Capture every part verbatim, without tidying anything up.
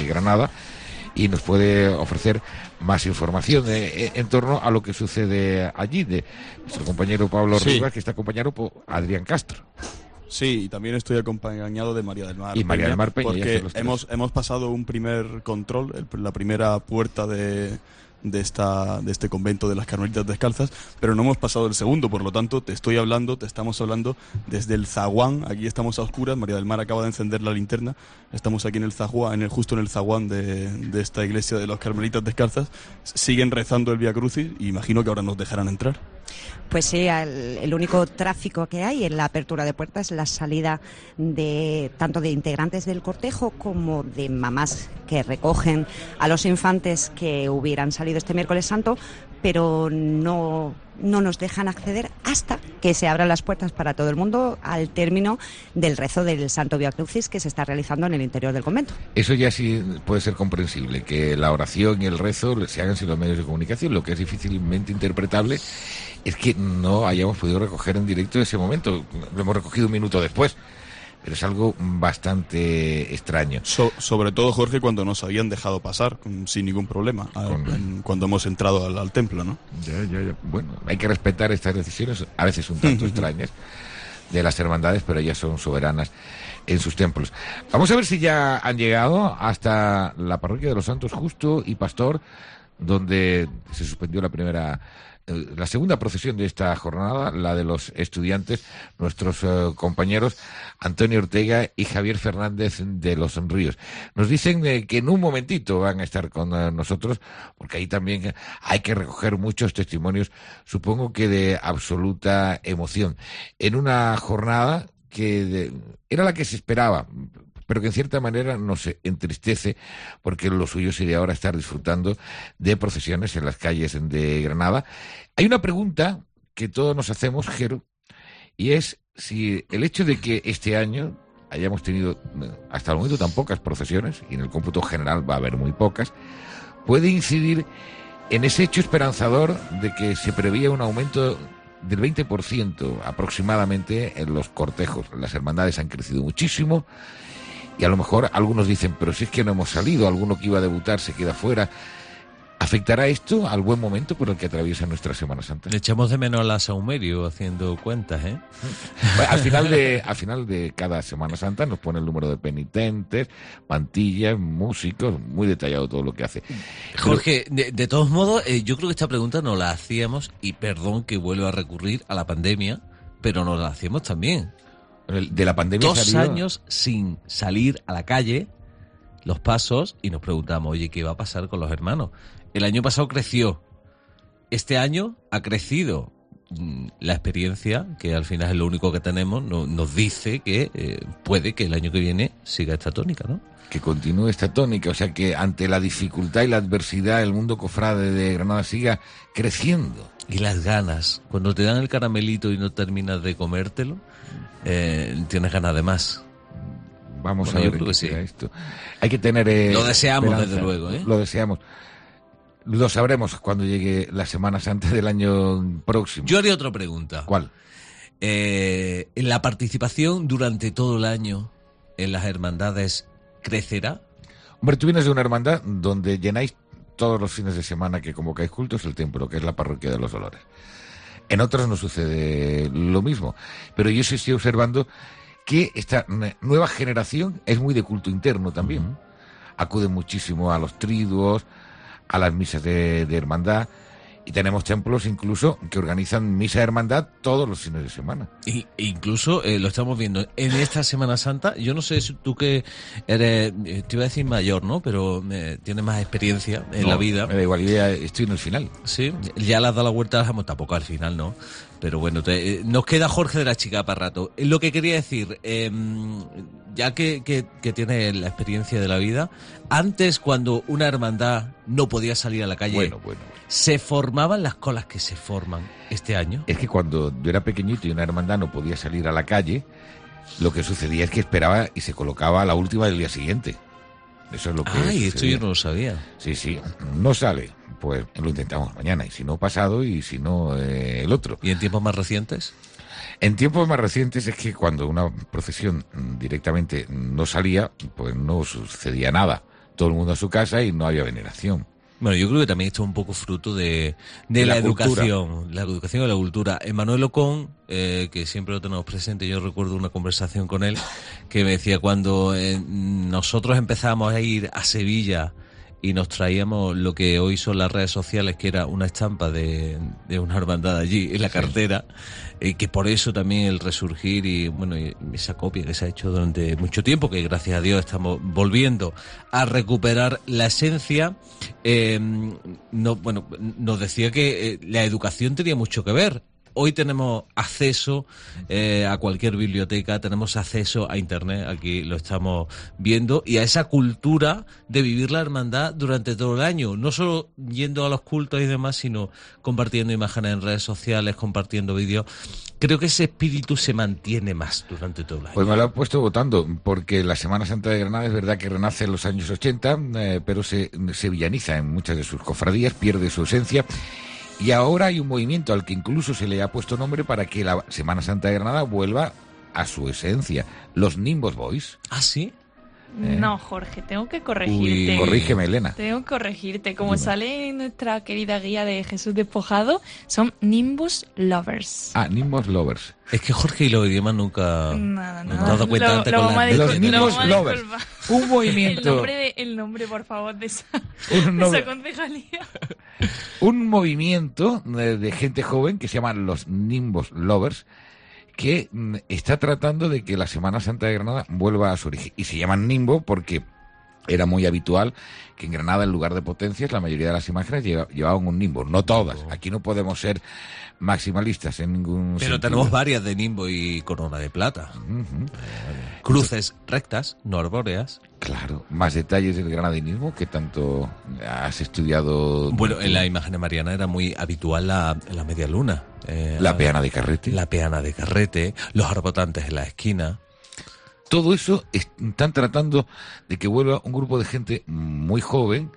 Granada, y nos puede ofrecer más información de, en torno a lo que sucede allí, de nuestro compañero Pablo sí. Rivas, que está acompañado por Adrián Castro. Sí, y también estoy acompañado de María del Mar y María Peña, del Mar Peña, porque hemos, hemos pasado un primer control, el, la primera puerta de... de esta de este convento de las Carmelitas Descalzas, pero no hemos pasado el segundo, por lo tanto te estoy hablando, te estamos hablando desde el zaguán. Aquí estamos a oscuras, María del Mar acaba de encender la linterna, estamos aquí en el zaguán, en el, justo en el zaguán de, de esta iglesia de las Carmelitas Descalzas. Siguen rezando el Vía Crucis y imagino que ahora nos dejarán entrar. Pues sí, el, el único tráfico que hay en la apertura de puertas es la salida de tanto de integrantes del cortejo como de mamás que recogen a los infantes que hubieran salido este miércoles santo, pero no, no nos dejan acceder hasta que se abran las puertas para todo el mundo al término del rezo del Santo Vía Crucis que se está realizando en el interior del convento. Eso ya sí puede ser comprensible, que la oración y el rezo se hagan sin los medios de comunicación. Lo que es difícilmente interpretable es que no hayamos podido recoger en directo ese momento. Lo hemos recogido un minuto después, pero es algo bastante extraño. So, sobre todo, Jorge, cuando nos habían dejado pasar sin ningún problema, Con... en, cuando hemos entrado al, al templo, ¿no? Ya, ya, ya. Bueno, hay que respetar estas decisiones, a veces un tanto extrañas, de las hermandades, pero ellas son soberanas en sus templos. Vamos a ver si ya han llegado hasta la parroquia de los Santos Justo y Pastor, donde se suspendió la primera... la segunda procesión de esta jornada, la de los estudiantes, nuestros uh, compañeros Antonio Ortega y Javier Fernández de los Ríos. Nos dicen eh, que en un momentito van a estar con uh, nosotros, porque ahí también hay que recoger muchos testimonios, supongo que de absoluta emoción, en una jornada que de, era la que se esperaba, pero que en cierta manera nos entristece, porque lo suyo sería ahora estar disfrutando de procesiones en las calles de Granada. Hay una pregunta que todos nos hacemos, Jero, y es si el hecho de que este año hayamos tenido hasta el momento tan pocas procesiones, y en el cómputo general va a haber muy pocas, puede incidir en ese hecho esperanzador de que se preveía un aumento del veinte por ciento aproximadamente en los cortejos. Las hermandades han crecido muchísimo, y a lo mejor algunos dicen, pero si es que no hemos salido, alguno que iba a debutar se queda fuera. ¿Afectará esto al buen momento por el que atraviesa nuestra Semana Santa? Le echamos de menos a la Saumerio haciendo cuentas, ¿eh? Bueno, al final de al final de cada Semana Santa nos pone el número de penitentes, mantillas, músicos, muy detallado todo lo que hace. Jorge, Pero... de, de todos modos, eh, yo creo que esta pregunta nos la hacíamos, y perdón que vuelva a recurrir a la pandemia, pero nos la hacíamos también. De la pandemia Dos salió... años sin salir a la calle, los pasos, y nos preguntamos, oye, ¿qué va a pasar con los hermanos? El año pasado creció, este año ha crecido. La experiencia, que al final es lo único que tenemos, no, nos dice que eh, puede que el año que viene siga esta tónica, ¿no? Que continúe esta tónica, o sea que ante la dificultad y la adversidad el mundo cofrade de Granada siga creciendo. Y las ganas, cuando te dan el caramelito y no terminas de comértelo, eh, tienes ganas de más. Vamos bueno, a ver yo creo qué que sí. esto. Hay que tener eh, Lo deseamos, esperanza. desde luego, ¿eh? Lo deseamos. Lo sabremos cuando llegue la Semana Santa del año próximo. Yo haría otra pregunta. ¿Cuál? Eh, ¿La participación durante todo el año en las hermandades crecerá? Hombre, tú vienes de una hermandad donde llenáis todos los fines de semana que convocáis cultos el templo, que es la parroquia de los Dolores. En otras no sucede lo mismo, pero yo sí estoy observando que esta nueva generación es muy de culto interno también. Uh-huh. Acude muchísimo a los triduos, a las misas de, de hermandad, y tenemos templos incluso que organizan misa de hermandad todos los fines de semana. Y, incluso eh, lo estamos viendo en esta Semana Santa. Yo no sé si tú que eres, te iba a decir mayor, ¿no? Pero eh, tienes más experiencia en no, la vida. Me da igual, yo ya estoy en el final. Sí, ya le has dado la vuelta, tampoco al final, ¿no? Pero bueno, te, eh, nos queda Jorge de la Chica para rato. Lo que quería decir, eh, ya que, que, que tiene la experiencia de la vida, antes cuando una hermandad no podía salir a la calle, bueno, bueno, bueno. ¿se formaban las colas que se forman este año? Es que cuando yo era pequeñito y una hermandad no podía salir a la calle, lo que sucedía es que esperaba y se colocaba a la última del día siguiente. Eso es lo que Ay, sucedía. Esto yo no lo sabía. Sí, sí, no sale. Pues lo intentamos mañana, y si no pasado, y si no eh, el otro. ¿Y en tiempos más recientes? En tiempos más recientes es que cuando una procesión directamente no salía, pues no sucedía nada. todo el mundo a su casa y no había veneración. Bueno, yo creo que también esto es un poco fruto de, de, de la, la educación, la educación y la cultura. Emmanuel Ocon, eh, que siempre lo tenemos presente, yo recuerdo una conversación con él que me decía cuando eh, nosotros empezábamos a ir a Sevilla y nos traíamos lo que hoy son las redes sociales, que era una estampa de, de una hermandad allí en la cartera, y que por eso también el resurgir y bueno y esa copia que se ha hecho durante mucho tiempo, que gracias a Dios estamos volviendo a recuperar la esencia, eh, no, bueno, nos decía que eh, la educación tenía mucho que ver. Hoy tenemos acceso eh, a cualquier biblioteca, tenemos acceso a Internet, aquí lo estamos viendo, y a esa cultura de vivir la hermandad durante todo el año, no solo yendo a los cultos y demás, sino compartiendo imágenes en redes sociales, compartiendo vídeos. Creo que ese espíritu se mantiene más durante todo el año. Pues me lo he puesto votando, porque la Semana Santa de Granada es verdad que renace en los años ochenta, eh, pero se, se villaniza en muchas de sus cofradías, pierde su esencia. Y ahora hay un movimiento al que incluso se le ha puesto nombre para que la Semana Santa de Granada vuelva a su esencia. Los Nimbos Boys. ¿Ah, sí? ¿Eh? No, Jorge, tengo que corregirte. Uy, corrígeme, Elena. Tengo que corregirte. Como Dime. Sale en nuestra querida guía de Jesús Despojado, son Nimbus Lovers. Ah, Nimbus Lovers. Es que Jorge y los idiomas nunca... Nada, nada. No te has dado cuenta lo, antes lo con la... De los Nimbus Lovers. Un movimiento... El nombre, de, el nombre, por favor, de esa, un de esa concejalía. Un movimiento de, de gente joven que se llaman los Nimbus Lovers, que mm, está tratando de que la Semana Santa de Granada vuelva a su origen. Y se llaman Nimbo porque era muy habitual que en Granada, en lugar de potencias, la mayoría de las imágenes lleva, llevaban un nimbo. No todas. Aquí no podemos ser maximalistas en ningún Pero sentido. tenemos varias de nimbo y corona de plata. Uh-huh. Cruces rectas, no arbóreas. Claro, más detalles del granadinismo que tanto has estudiado. Bueno, en la imagen de Mariana era muy habitual la, la media luna. Eh, la peana de carrete. La peana de carrete, los arbotantes en la esquina. Todo eso están tratando de que vuelva un grupo de gente muy joven.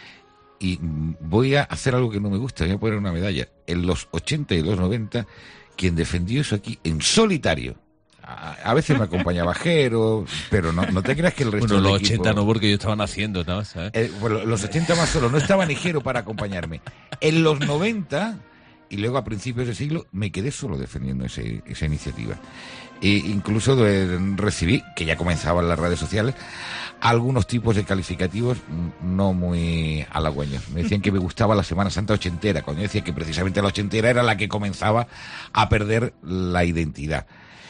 Y voy a hacer algo que no me gusta, voy a poner una medalla. En los ochenta y los noventa, quien defendió eso aquí en solitario. A, a veces me acompañaba Jero, pero no, no te creas que el resto bueno, del los equipo... ochenta no, porque ellos estaban haciendo, ¿no? ¿Sabes? Eh, bueno, los ochenta más solo, no estaba ni Jero para acompañarme. En los noventa, y luego a principios del siglo, me quedé solo defendiendo ese, esa iniciativa. E incluso de, recibí, que ya comenzaban las redes sociales, algunos tipos de calificativos no muy halagüeños. Me decían que me gustaba la Semana Santa ochentera, cuando yo decía que precisamente la ochentera era la que comenzaba a perder la identidad.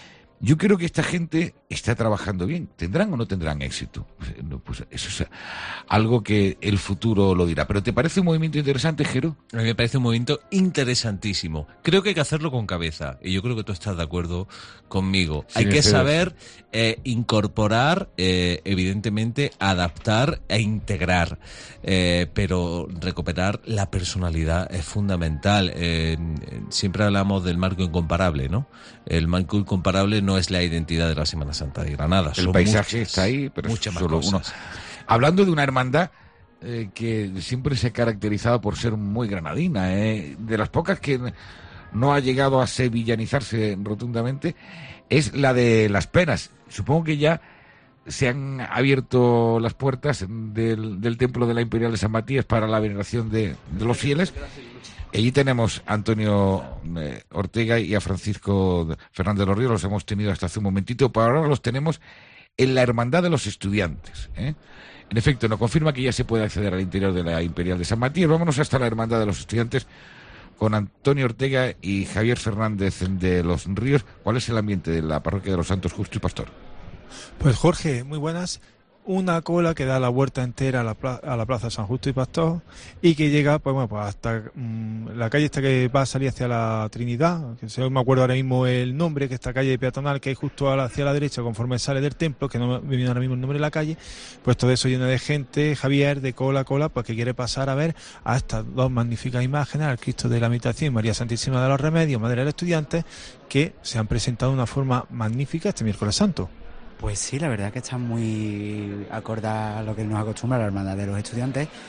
Yo creo que esta gente está trabajando bien. ¿Tendrán o no tendrán éxito? Pues eso es algo que el futuro lo dirá. ¿Pero te parece un movimiento interesante, Jero? A mí me parece un movimiento interesantísimo. Creo que hay que hacerlo con cabeza. Y yo creo que tú estás de acuerdo conmigo. Sí, hay que saber eh, incorporar, eh, evidentemente, adaptar e integrar. Eh, pero recuperar la personalidad es fundamental. Eh, siempre hablamos del marco incomparable, ¿no? El marco incomparable no es la identidad de la Semana Santa de Granada. El Son paisaje muchas, está ahí, pero muchas solo más cosas. Uno. Hablando de una hermandad eh, que siempre se ha caracterizado por ser muy granadina, eh, de las pocas que no ha llegado a sevillanizarse rotundamente, es la de Las Penas. Supongo que ya se han abierto las puertas del, del templo de la Imperial de San Matías para la veneración de, de los fieles. Allí tenemos a Antonio eh, Ortega y a Francisco Fernández de los Ríos, los hemos tenido hasta hace un momentito, pero ahora los tenemos en la Hermandad de los Estudiantes. ¿eh? En efecto, nos confirma que ya se puede acceder al interior de la Imperial de San Matías. Vámonos hasta la Hermandad de los Estudiantes con Antonio Ortega y Javier Fernández de los Ríos. ¿Cuál es el ambiente de la Parroquia de los Santos Justo y Pastor? Pues Jorge, muy buenas. Una cola que da la vuelta entera a la, pla- a la Plaza San Justo y Pastor y que llega pues bueno pues hasta mmm, la calle esta que va a salir hacia la Trinidad, que si no me acuerdo ahora mismo el nombre, que esta calle peatonal que hay justo a la, hacia la derecha conforme sale del templo, que no me viene ahora mismo el nombre de la calle, pues todo eso lleno de gente, Javier, de cola a cola, pues que quiere pasar a ver a estas dos magníficas imágenes, al Cristo de la Meditación y María Santísima de los Remedios, Madre de los Estudiantes, que se han presentado de una forma magnífica este miércoles santo. Pues sí, la verdad que está muy acorde a lo que nos acostumbra la Hermandad de los Estudiantes,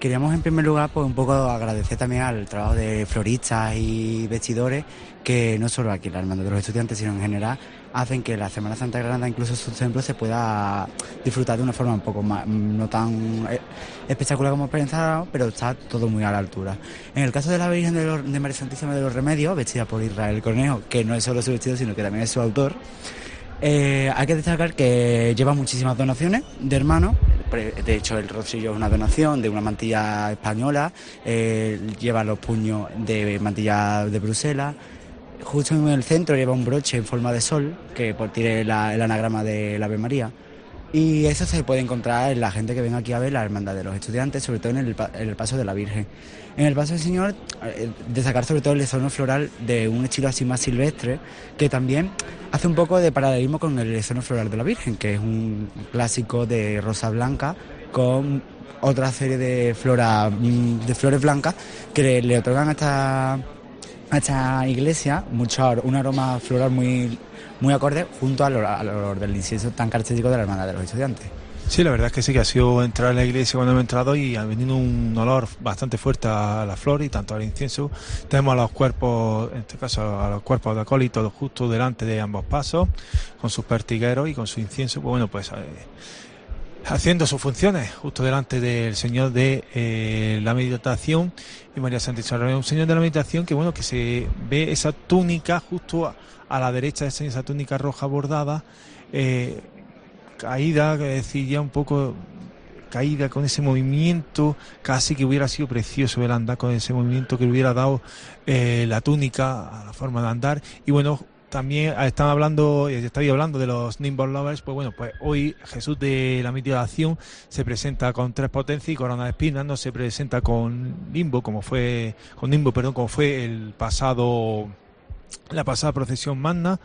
queríamos en primer lugar pues un poco agradecer también al trabajo de floristas y vestidores que no solo aquí en la Hermandad de los Estudiantes, sino en general hacen que la Semana Santa de Granada, incluso sus templos, se pueda disfrutar de una forma un poco más, no tan espectacular como pensado, pero está todo muy a la altura. En el caso de la Virgen de, los, de María Santísima de los Remedios, vestida por Israel Cornejo, que no es solo su vestido, sino que también es su autor, eh, hay que destacar que lleva muchísimas donaciones de hermanos. De hecho, el rocillo es una donación de una mantilla española, eh, lleva los puños de mantilla de Bruselas. Justo en el centro lleva un broche en forma de sol, que pues, tiene la, el anagrama de la Ave María. Y eso se puede encontrar en la gente que venga aquí a ver la Hermandad de los Estudiantes, sobre todo en el, en el Paso de la Virgen. En el Paso del Señor, eh, destacar sobre todo el lezono floral de un estilo así más silvestre, que también hace un poco de paralelismo con el lezono floral de la Virgen, que es un clásico de rosa blanca con otra serie de, flora, de flores blancas que le, le otorgan a esta... a esta iglesia mucho, un aroma floral muy, muy acorde junto al, al olor del incienso tan característico de la Hermandad de los Estudiantes. Sí, la verdad es que sí, que ha sido entrar en la iglesia cuando hemos entrado y ha venido un olor bastante fuerte a la flor y tanto al incienso. Tenemos a los cuerpos, en este caso a los cuerpos de acólitos justo delante de ambos pasos, con sus pertigueros y con su incienso, pues bueno, pues... Eh, haciendo sus funciones justo delante del Señor de eh, la Meditación y María Santísima. Un Señor de la Meditación que bueno, que se ve esa túnica justo a, a la derecha de esa, esa túnica roja bordada, eh, caída, es decir, ya un poco caída, con ese movimiento casi que hubiera sido precioso el andar, con ese movimiento que le hubiera dado eh, la túnica a la forma de andar. Y bueno, también estaba hablando, estaba hablando de los Nimbus Lovers, pues bueno, pues hoy Jesús de la Mitigación se presenta con tres potencias y corona de espinas, no se presenta con limbo, como fue, con nimbo, perdón, como fue el pasado, la pasada procesión magna.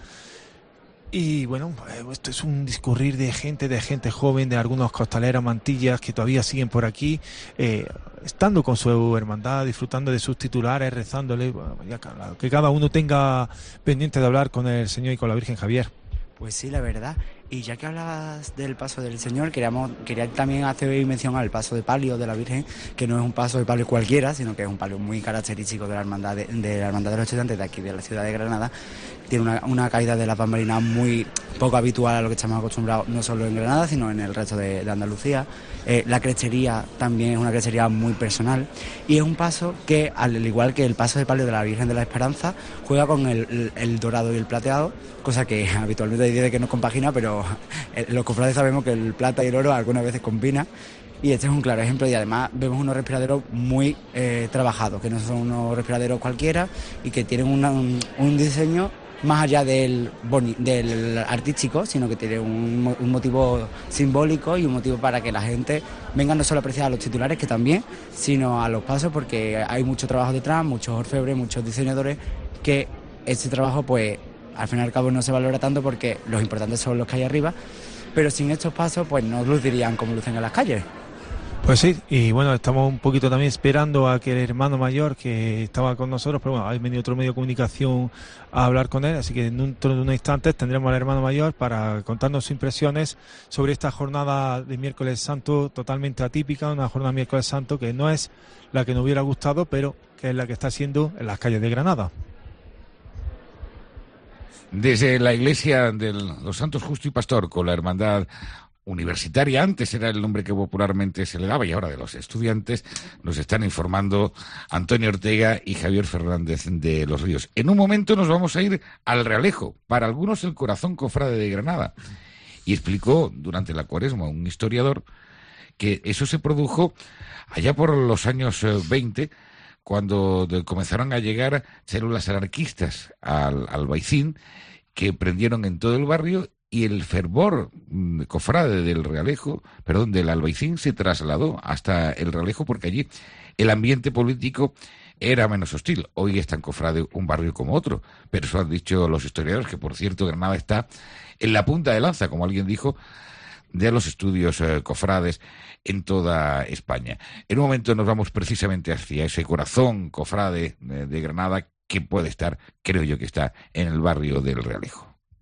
Y bueno, pues esto es un discurrir de gente, de gente joven, de algunos costaleros, mantillas que todavía siguen por aquí, eh, estando con su hermandad, disfrutando de sus titulares, rezándole, bueno, ya, que cada uno tenga pendiente de hablar con el Señor y con la Virgen Javier. Pues sí, la verdad. Y ya que hablabas del paso del Señor, queríamos, quería también hacer mención al paso de palio de la Virgen, que no es un paso de palio cualquiera, sino que es un palio muy característico de la hermandad de, de la hermandad de los Estudiantes de aquí, de la ciudad de Granada. Tiene una, una caída de la bambalina muy poco habitual a lo que estamos acostumbrados, no solo en Granada, sino en el resto de, de Andalucía. Eh, la crechería también es una crechería muy personal y es un paso que, al igual que el paso de palio de la Virgen de la Esperanza, juega con el, el, el dorado y el plateado, cosa que habitualmente dice que no compagina, pero los cofrades sabemos que el plata y el oro algunas veces combina. Y este es un claro ejemplo, y además vemos unos respiraderos muy eh, trabajados, que no son unos respiraderos cualquiera y que tienen una, un, un diseño más allá del, boni, del artístico, sino que tiene un, un motivo simbólico y un motivo para que la gente venga no solo a apreciar a los titulares, que también, sino a los pasos, porque hay mucho trabajo detrás, muchos orfebres, muchos diseñadores, que este trabajo pues al fin y al cabo no se valora tanto porque los importantes son los que hay arriba, pero sin estos pasos pues no lucirían como lucen en las calles. Pues sí, y bueno, estamos un poquito también esperando a que el hermano mayor que estaba con nosotros, pero bueno, ha venido otro medio de comunicación a hablar con él, así que dentro de unos instantes tendremos al hermano mayor para contarnos sus impresiones sobre esta jornada de miércoles santo totalmente atípica, una jornada de miércoles santo que no es la que nos hubiera gustado, pero que es la que está siendo en las calles de Granada. Desde la iglesia de los Santos Justo y Pastor, con la hermandad universitaria, antes era el nombre que popularmente se le daba y ahora de los estudiantes, nos están informando Antonio Ortega y Javier Fernández de los Ríos. En un momento nos vamos a ir al Realejo, para algunos el corazón cofrade de Granada, y explicó durante la Cuaresma un historiador que eso se produjo allá por los años veinte, cuando de, comenzaron a llegar células anarquistas al, al Baicín, que prendieron en todo el barrio, y el fervor mm, cofrade del Realejo, perdón, del Albaicín se trasladó hasta el Realejo, porque allí el ambiente político era menos hostil. Hoy es tan cofrade un barrio como otro, pero eso han dicho los historiadores, que por cierto Granada está en la punta de lanza, como alguien dijo, de los estudios eh, cofrades en toda España. En un momento nos vamos precisamente hacia ese corazón cofrade de, de Granada, que puede estar, creo yo que está, en el barrio del Realejo.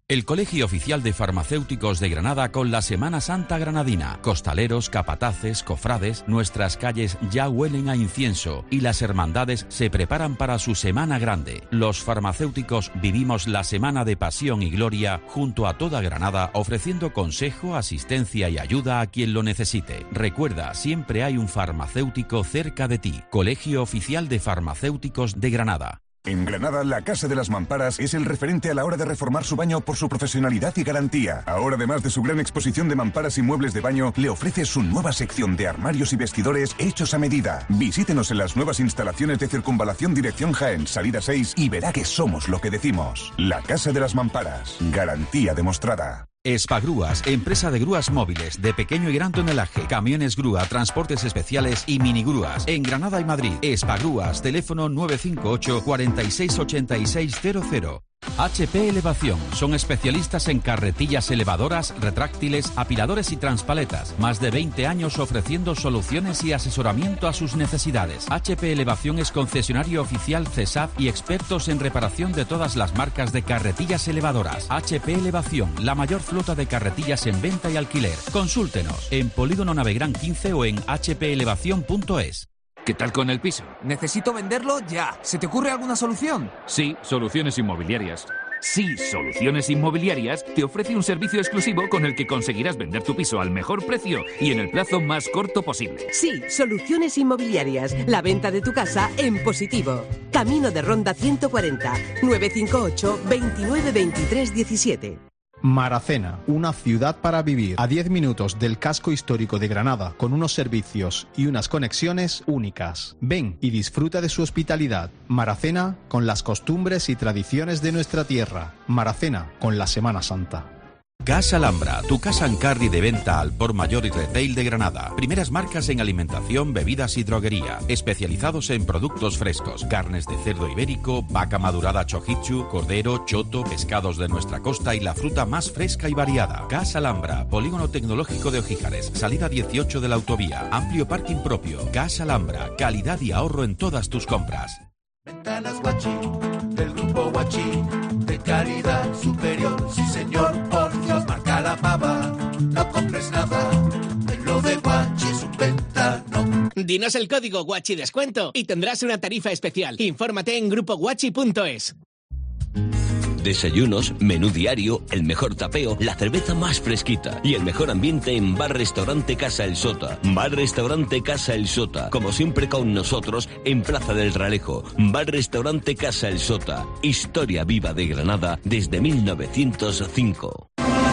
El Colegio Oficial de Farmacéuticos de Granada con la Semana Santa granadina. Costaleros, capataces, cofrades, nuestras calles ya huelen a incienso y las hermandades se preparan para su Semana Grande. Los farmacéuticos vivimos la Semana de Pasión y Gloria junto a toda Granada, ofreciendo consejo, asistencia y ayuda a quien lo necesite. Recuerda, siempre hay un farmacéutico cerca de ti. Colegio Oficial de Farmacéuticos de Granada. En Granada, la Casa de las Mamparas es el referente a la hora de reformar su baño por su profesionalidad y garantía. Ahora, además de su gran exposición de mamparas y muebles de baño, le ofrece su nueva sección de armarios y vestidores hechos a medida. Visítenos en las nuevas instalaciones de Circunvalación Dirección Jaén, salida seis, y verá que somos lo que decimos. La Casa de las Mamparas. Garantía demostrada. Espagrúas, empresa de grúas móviles, de pequeño y gran tonelaje, camiones grúa, transportes especiales y minigrúas. En Granada y Madrid, Espagrúas, teléfono nueve cinco ocho, cuatro seis ocho seis cero cero. H P Elevación, son especialistas en carretillas elevadoras, retráctiles, apiladores y transpaletas. Más de veinte años ofreciendo soluciones y asesoramiento a sus necesidades. H P Elevación es concesionario oficial C E S A F y expertos en reparación de todas las marcas de carretillas elevadoras. H P Elevación, la mayor flota de carretillas en venta y alquiler. Consúltenos en Polígono Navegrán quince o en h p elevación punto es. ¿Qué tal con el piso? Necesito venderlo ya. ¿Se te ocurre alguna solución? Sí, Soluciones Inmobiliarias. Sí, Soluciones Inmobiliarias te ofrece un servicio exclusivo con el que conseguirás vender tu piso al mejor precio y en el plazo más corto posible. Sí, Soluciones Inmobiliarias. La venta de tu casa en positivo. Camino de Ronda ciento cuarenta. nueve cinco ocho, veintinueve veintitrés diecisiete. Maracena, una ciudad para vivir, a diez minutos del casco histórico de Granada, con unos servicios y unas conexiones únicas. Ven y disfruta de su hospitalidad. Maracena, con las costumbres y tradiciones de nuestra tierra. Maracena, con la Semana Santa. Casa Alhambra, tu casa en carry de venta al por mayor y retail de Granada. Primeras marcas en alimentación, bebidas y droguería. Especializados en productos frescos, carnes de cerdo ibérico, vaca madurada chojichu, cordero, choto, pescados de nuestra costa y la fruta más fresca y variada. Casa Alhambra, Polígono Tecnológico de Ojíjares, salida dieciocho de la autovía. Amplio parking propio. Casa Alhambra, calidad y ahorro en todas tus compras. Ventanas Guachi, del grupo Guachi, de calidad superior, sí señor, por Dios, marca la pava, no compres nada, lo de Guachi es un ventano. Dinos el código Guachi Descuento y tendrás una tarifa especial. Infórmate en grupo guachi punto es. Desayunos, menú diario, el mejor tapeo, la cerveza más fresquita y el mejor ambiente en Bar Restaurante Casa El Sota. Bar Restaurante Casa El Sota, como siempre con nosotros en Plaza del Ralejo. Bar Restaurante Casa El Sota, historia viva de Granada desde mil novecientos cinco.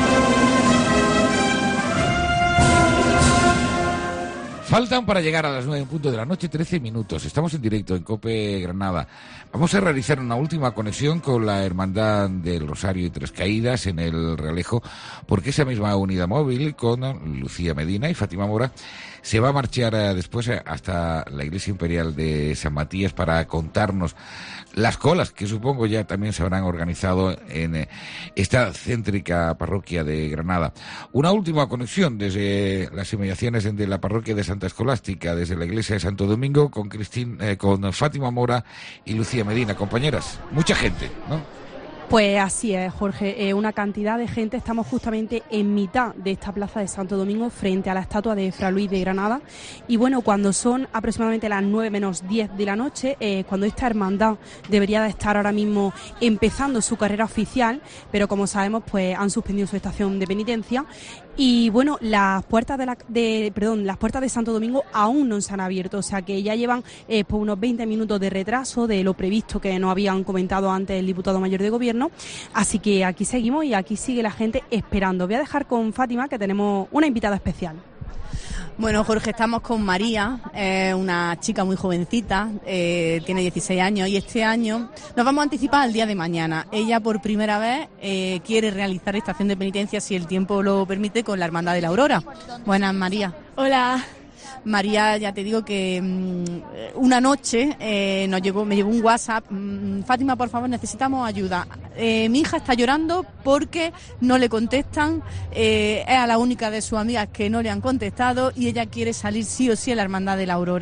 Faltan para llegar a las nueve en punto de la noche trece minutos. Estamos en directo en COPE Granada. Vamos a realizar una última conexión con la Hermandad del Rosario y Tres Caídas en el Realejo, porque esa misma unidad móvil con Lucía Medina y Fátima Mora se va a marchar después hasta la Iglesia Imperial de San Matías para contarnos las colas que supongo ya también se habrán organizado en esta céntrica parroquia de Granada. Una última conexión desde las inmediaciones de la parroquia de Santa Escolástica, desde la iglesia de Santo Domingo, con Cristín, eh, con Fátima Mora y Lucía Medina. Compañeras, mucha gente, ¿no? Pues así es, Jorge, eh, una cantidad de gente. Estamos justamente en mitad de esta plaza de Santo Domingo, frente a la estatua de Fra Luis de Granada. Y bueno, cuando son aproximadamente las nueve menos diez de la noche, eh, cuando esta hermandad debería de estar ahora mismo empezando su carrera oficial, pero como sabemos, pues han suspendido su estación de penitencia. Y bueno, las puertas de, la, de perdón, las puertas de Santo Domingo aún no se han abierto, o sea que ya llevan eh, pues unos veinte minutos de retraso de lo previsto que nos habían comentado antes el diputado mayor de gobierno. Así que aquí seguimos y aquí sigue la gente esperando. Voy a dejar con Fátima, que tenemos una invitada especial. Bueno, Jorge, estamos con María, eh, una chica muy jovencita, eh, tiene dieciséis años y este año nos vamos a anticipar al día de mañana. Ella por primera vez eh, quiere realizar estación de penitencia, si el tiempo lo permite, con la Hermandad de la Aurora. Buenas, María. Hola. María, ya te digo que mmm, una noche eh, nos llegó, me llegó un WhatsApp. mmm, Fátima, por favor, necesitamos ayuda. Eh, mi hija está llorando porque no le contestan, eh, es a la única de sus amigas que no le han contestado y ella quiere salir sí o sí a la Hermandad de la Aurora.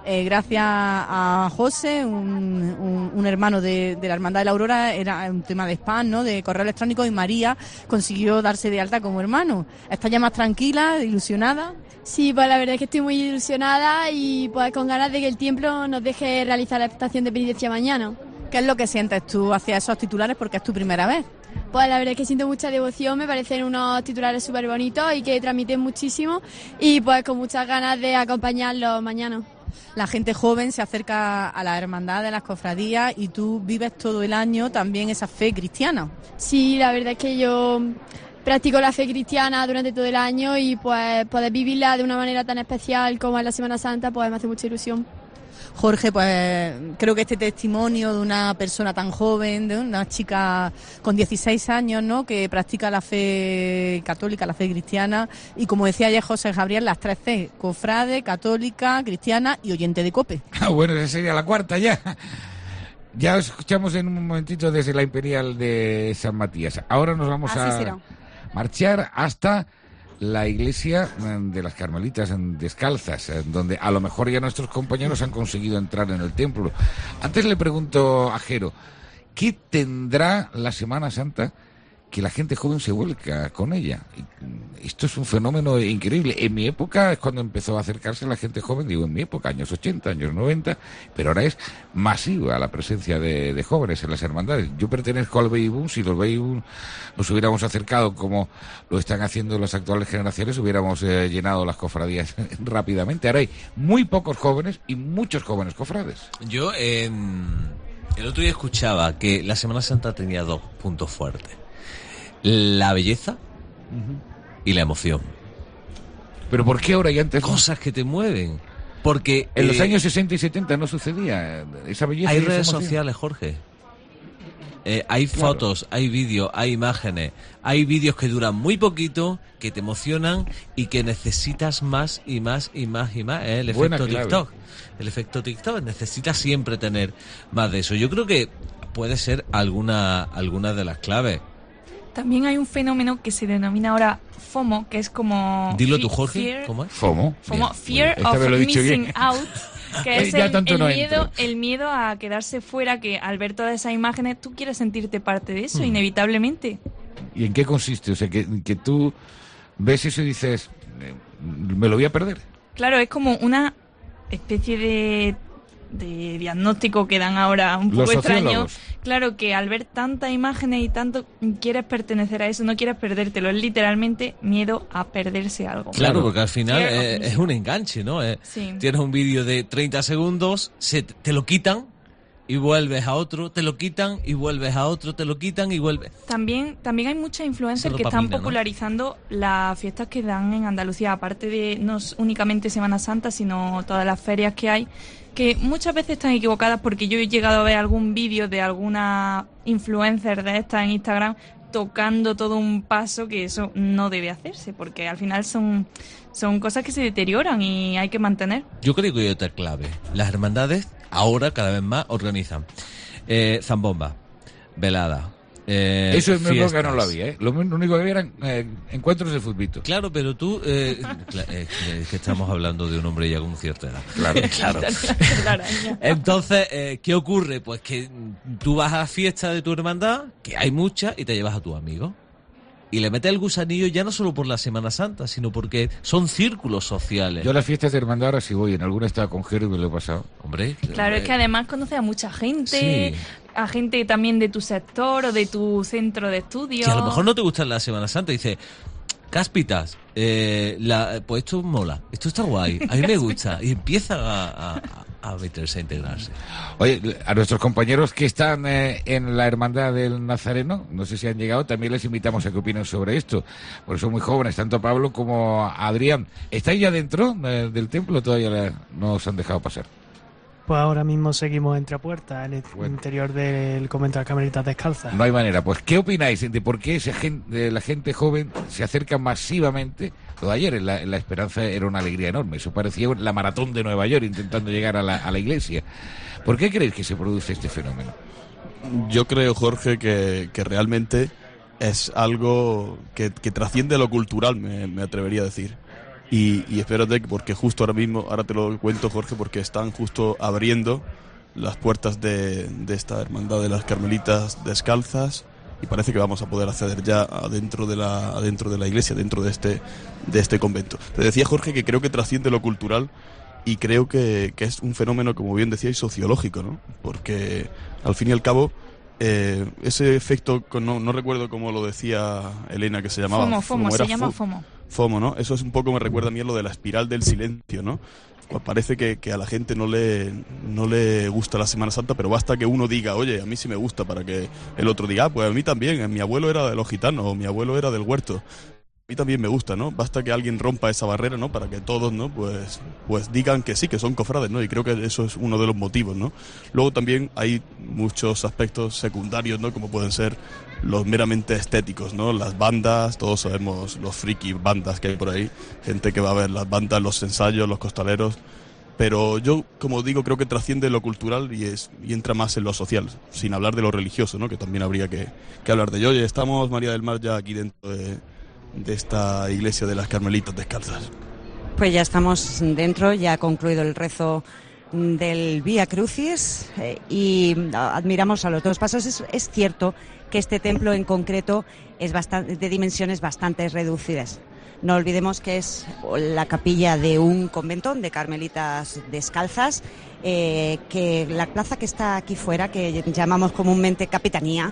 Eh, gracias a José, un, un, un hermano de, de la Hermandad de la Aurora, era un tema de spam, ¿no?, de correo electrónico, y María consiguió darse de alta como hermano. ¿Estás ya más tranquila, ilusionada? Sí, pues la verdad es que estoy muy ilusionada y pues con ganas de que el templo nos deje realizar la estación de penitencia mañana. ¿Qué es lo que sientes tú hacia esos titulares porque es tu primera vez? Pues la verdad es que siento mucha devoción, me parecen unos titulares súper bonitos y que transmiten muchísimo, y pues con muchas ganas de acompañarlos mañana. La gente joven se acerca a la hermandad de las cofradías y tú vives todo el año también esa fe cristiana. Sí, la verdad es que yo practico la fe cristiana durante todo el año y pues poder vivirla de una manera tan especial como es la Semana Santa pues me hace mucha ilusión. Jorge, pues creo que este testimonio de una persona tan joven, de una chica con dieciséis años, ¿no?, que practica la fe católica, la fe cristiana, y como decía ayer José Gabriel, las tres C: cofrade, católica, cristiana y oyente de COPE. Ah, bueno, esa sería la cuarta ya. Ya os escuchamos en un momentito desde la Imperial de San Matías. Ahora nos vamos Así a será. marchar hasta la iglesia de las Carmelitas Descalzas, donde a lo mejor ya nuestros compañeros han conseguido entrar en el templo. Antes le pregunto a Jero, ¿qué tendrá la Semana Santa que la gente joven se vuelca con ella? Esto es un fenómeno increíble. En mi época es cuando empezó a acercarse la gente joven, digo en mi época, años ochenta, años noventa, pero ahora es masiva la presencia de, de jóvenes en las hermandades. Yo pertenezco al baby boom. Si los baby boom nos hubiéramos acercado como lo están haciendo las actuales generaciones, hubiéramos eh, llenado las cofradías rápidamente. Ahora hay muy pocos jóvenes y muchos jóvenes cofrades. Yo eh, el otro día escuchaba que la Semana Santa tenía dos puntos fuertes: la belleza uh-huh. y la emoción. ¿Pero por qué ahora y antes? Cosas que te mueven. Porque en eh, los años sesenta y setenta no sucedía esa belleza. Hay y esa redes emoción. sociales, Jorge. Eh, hay Claro. fotos, hay vídeos, hay imágenes, hay vídeos que duran muy poquito, que te emocionan y que necesitas más y más y más y más. ¿eh? El Buena efecto clave. TikTok. El efecto TikTok. Necesitas siempre tener más de eso. Yo creo que puede ser alguna, alguna de las claves. También hay un fenómeno que se denomina ahora FOMO, que es como... Dilo fe- tú, Jorge. fear- ¿Cómo es? FOMO. FOMO, Bien. Fear Esta of vez lo he dicho Missing bien. Out, que es Ya el, tanto el no miedo, entro. el miedo a quedarse fuera, que al ver todas esas imágenes tú quieres sentirte parte de eso, Hmm. inevitablemente. ¿Y en qué consiste? O sea, que, que tú ves eso y dices, eh, me lo voy a perder. Claro, es como una especie de, de diagnóstico que dan ahora un Los poco extraño. sociólogos. Claro, que al ver tantas imágenes y tanto quieres pertenecer a eso, no quieres perdértelo, es literalmente miedo a perderse algo. Claro, porque al final Fear of eh, missing es un enganche, ¿no? Eh, Sí. Tienes un vídeo de treinta segundos, se te, te lo quitan y vuelves a otro, te lo quitan y vuelves a otro, te lo quitan y vuelves. También, también hay muchas influencers Esa que están dopamina, ¿no? popularizando las fiestas que dan en Andalucía, aparte de no s- únicamente Semana Santa, sino todas las ferias que hay, que muchas veces están equivocadas, porque yo he llegado a ver algún vídeo de alguna influencer de estas en Instagram tocando todo un paso, que eso no debe hacerse, porque al final son, son cosas que se deterioran y hay que mantener. Yo creo que hay otra clave. Las hermandades ahora cada vez más organizan eh, zambomba, velada. Eh, eso en mi época fiestas. no lo había, ¿eh? Lo único que había eran eh, encuentros de futbito. Claro, pero tú, eh, cla- eh, es que estamos hablando de un hombre ya con cierta edad. Claro. claro. Entonces, eh, ¿qué ocurre? Pues que tú vas a la fiesta de tu hermandad, que hay muchas, y te llevas a tus amigos. Y le metes el gusanillo ya no solo por la Semana Santa, sino porque son círculos sociales. Yo a las fiestas de hermandad ahora sí voy, en alguna estaba con Jero y me lo he pasado. Hombre, Claro, es que además conoces a mucha gente, Sí. a gente también de tu sector o de tu centro de estudio. Si a lo mejor no te gusta la Semana Santa, dices, cáspitas, eh, la, pues esto mola, esto está guay, a mí me gusta. Y empiezan a, a, a meterse, a integrarse. Oye, a nuestros compañeros que están eh, en la Hermandad del Nazareno, no sé si han llegado, también les invitamos a que opinen sobre esto, porque son muy jóvenes, tanto Pablo como Adrián. ¿Estáis ya dentro eh, del templo o todavía le- no os han dejado pasar? Pues ahora mismo seguimos entre puertas, en el Bueno. interior del convento de las Carmelitas Descalzas. No hay manera. Pues, ¿qué opináis de por qué esa gente, la gente joven se acerca masivamente? Lo de ayer en la, en la Esperanza era una alegría enorme. Eso parecía la maratón de Nueva York intentando llegar a la, a la iglesia. ¿Por qué creéis que se produce este fenómeno? Yo creo, Jorge, que, que realmente es algo que, que trasciende lo cultural, me, me atrevería a decir. Y, y espérate, porque justo ahora mismo, ahora te lo cuento, Jorge, porque están justo abriendo las puertas de, de esta hermandad de las Carmelitas Descalzas, y parece que vamos a poder acceder ya adentro de la, adentro de la iglesia, dentro de este, de este convento. Te decía, Jorge, que creo que trasciende lo cultural y creo que, que es un fenómeno, como bien decíais, sociológico, ¿no? Porque al fin y al cabo, eh, ese efecto, no, no recuerdo cómo lo decía Elena, que se llamaba... FOMO, FOMO, se llama Fo- FOMO. FOMO, ¿no? Eso es un poco, me recuerda a mí lo de la espiral del silencio, ¿no? Pues parece que, que a la gente no le, no le gusta la Semana Santa, pero basta que uno diga, oye, a mí sí me gusta, para que el otro diga, ah, pues a mí también, mi abuelo era de los gitanos, o mi abuelo era del huerto. A mí también me gusta, ¿no? Basta que alguien rompa esa barrera, ¿no? Para que todos, ¿no? Pues, pues digan que sí, que son cofrades, ¿no? Y creo que eso es uno de los motivos, ¿no? Luego también hay muchos aspectos secundarios, ¿no? Como pueden ser los meramente estéticos, ¿no? Las bandas, todos sabemos los friki bandas que hay por ahí, gente que va a ver las bandas, los ensayos, los costaleros, pero yo, como digo, creo que trasciende lo cultural y es y entra más en lo social, sin hablar de lo religioso, ¿no? Que también habría que, que hablar de ello. Oye, estamos, María del Mar, ya aquí dentro de... de esta iglesia de las Carmelitas Descalzas. Pues ya estamos dentro, ya ha concluido el rezo del Vía Crucis eh, y admiramos a los dos pasos. Es, es cierto que este templo en concreto es bastante, de dimensiones bastante reducidas. No olvidemos que es la capilla de un convento de Carmelitas Descalzas, eh, que la plaza que está aquí fuera, que llamamos comúnmente Capitanía,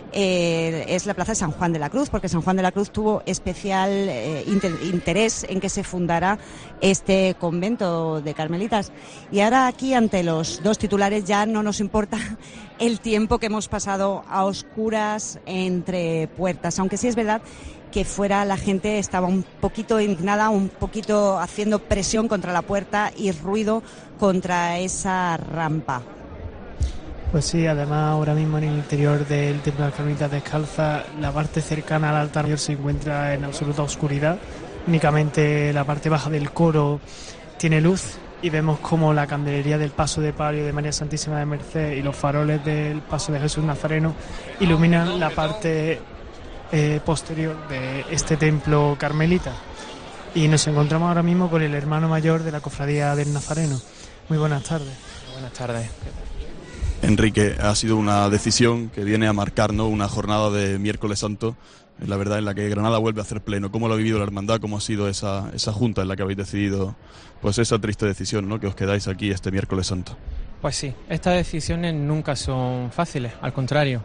Eh, es la plaza de San Juan de la Cruz, porque San Juan de la Cruz tuvo especial eh, inter- interés en que se fundara este convento de carmelitas. Y ahora aquí, ante los dos titulares, ya no nos importa el tiempo que hemos pasado a oscuras entre puertas, aunque sí es verdad que fuera la gente estaba un poquito indignada, un poquito haciendo presión contra la puerta y ruido contra esa rampa. Pues sí, además ahora mismo en el interior del Templo de las Carmelitas Descalzas, la parte cercana al altar mayor se encuentra en absoluta oscuridad. Únicamente la parte baja del coro tiene luz y vemos como la candelería del paso de palio de María Santísima de Merced y los faroles del paso de Jesús Nazareno iluminan la parte eh, posterior de este templo carmelita. Y nos encontramos ahora mismo con el hermano mayor de la Cofradía del Nazareno. Muy buenas tardes. Buenas tardes. Enrique, ha sido una decisión que viene a marcar, ¿no?, una jornada de Miércoles Santo, la verdad, en la que Granada vuelve a hacer pleno. ¿Cómo lo ha vivido la hermandad? ¿Cómo ha sido esa, esa junta en la que habéis decidido, pues, esa triste decisión, ¿no?, que os quedáis aquí este Miércoles Santo? Pues sí, estas decisiones nunca son fáciles, al contrario,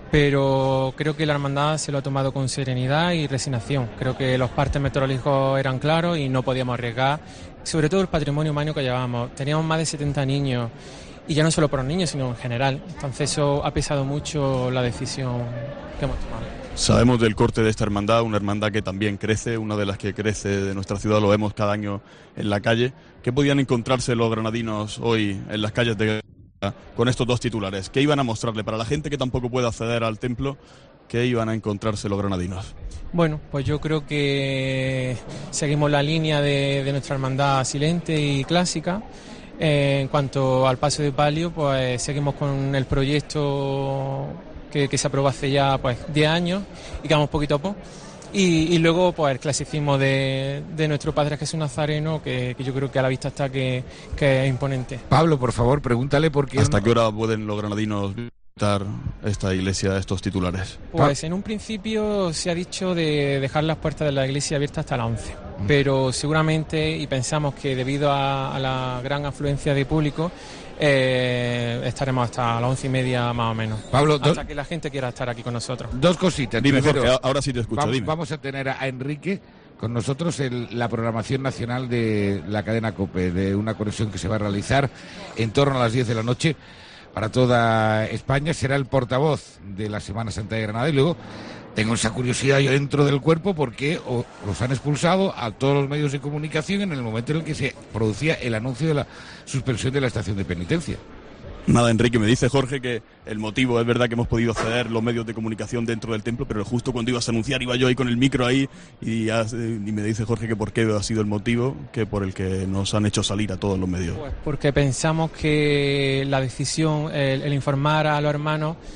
pero creo que la hermandad se lo ha tomado con serenidad y resignación. Creo que los partes meteorológicos eran claros y no podíamos arriesgar, sobre todo el patrimonio humano que llevábamos. Teníamos más de setenta niños, y ya no solo por los niños, sino en general. Entonces eso ha pesado mucho la decisión que hemos tomado. Sabemos del corte de esta hermandad, una hermandad que también crece, una de las que crece de nuestra ciudad, lo vemos cada año en la calle. ¿Qué podían encontrarse los granadinos hoy en las calles de Granada con estos dos titulares? ¿Qué iban a mostrarle para la gente que tampoco puede acceder al templo? ¿Qué iban a encontrarse los granadinos? Bueno, pues yo creo que seguimos la línea de, de nuestra hermandad silente y clásica. Eh, en cuanto al paso de palio, pues seguimos con el proyecto que, que se aprobó hace ya pues diez años y que vamos poquito a poco. Y, y luego pues el clasicismo de, de nuestro Padre Jesús Nazareno, que, que yo creo que a la vista está que, que es imponente. Pablo, por favor, pregúntale por qué... ¿Hasta qué hora pueden los granadinos visitar esta iglesia, estos titulares? Pues en un principio se ha dicho de dejar las puertas de la iglesia abiertas hasta las once. Pero seguramente, y pensamos que debido a, a la gran afluencia de público, eh, estaremos hasta las once y media más o menos. Pablo, hasta dos, que la gente quiera estar aquí con nosotros. Dos cositas. Dime, Primero, Jorge, ahora sí te escucho, vamos, dime. Vamos a tener a Enrique con nosotros en la programación nacional de la cadena COPE, de una conexión que se va a realizar en torno a las diez de la noche para toda España. Será el portavoz de la Semana Santa de Granada y luego... Tengo esa curiosidad yo dentro del cuerpo porque o, los han expulsado a todos los medios de comunicación en el momento en el que se producía el anuncio de la suspensión de la estación de penitencia. Nada, Enrique, me dice Jorge que el motivo, es verdad que hemos podido acceder los medios de comunicación dentro del templo, pero justo cuando ibas a anunciar iba yo ahí con el micro ahí y, ya, y me dice Jorge que por qué ha sido el motivo que por el que nos han hecho salir a todos los medios. Pues porque pensamos que la decisión, el, el informar a los hermanos,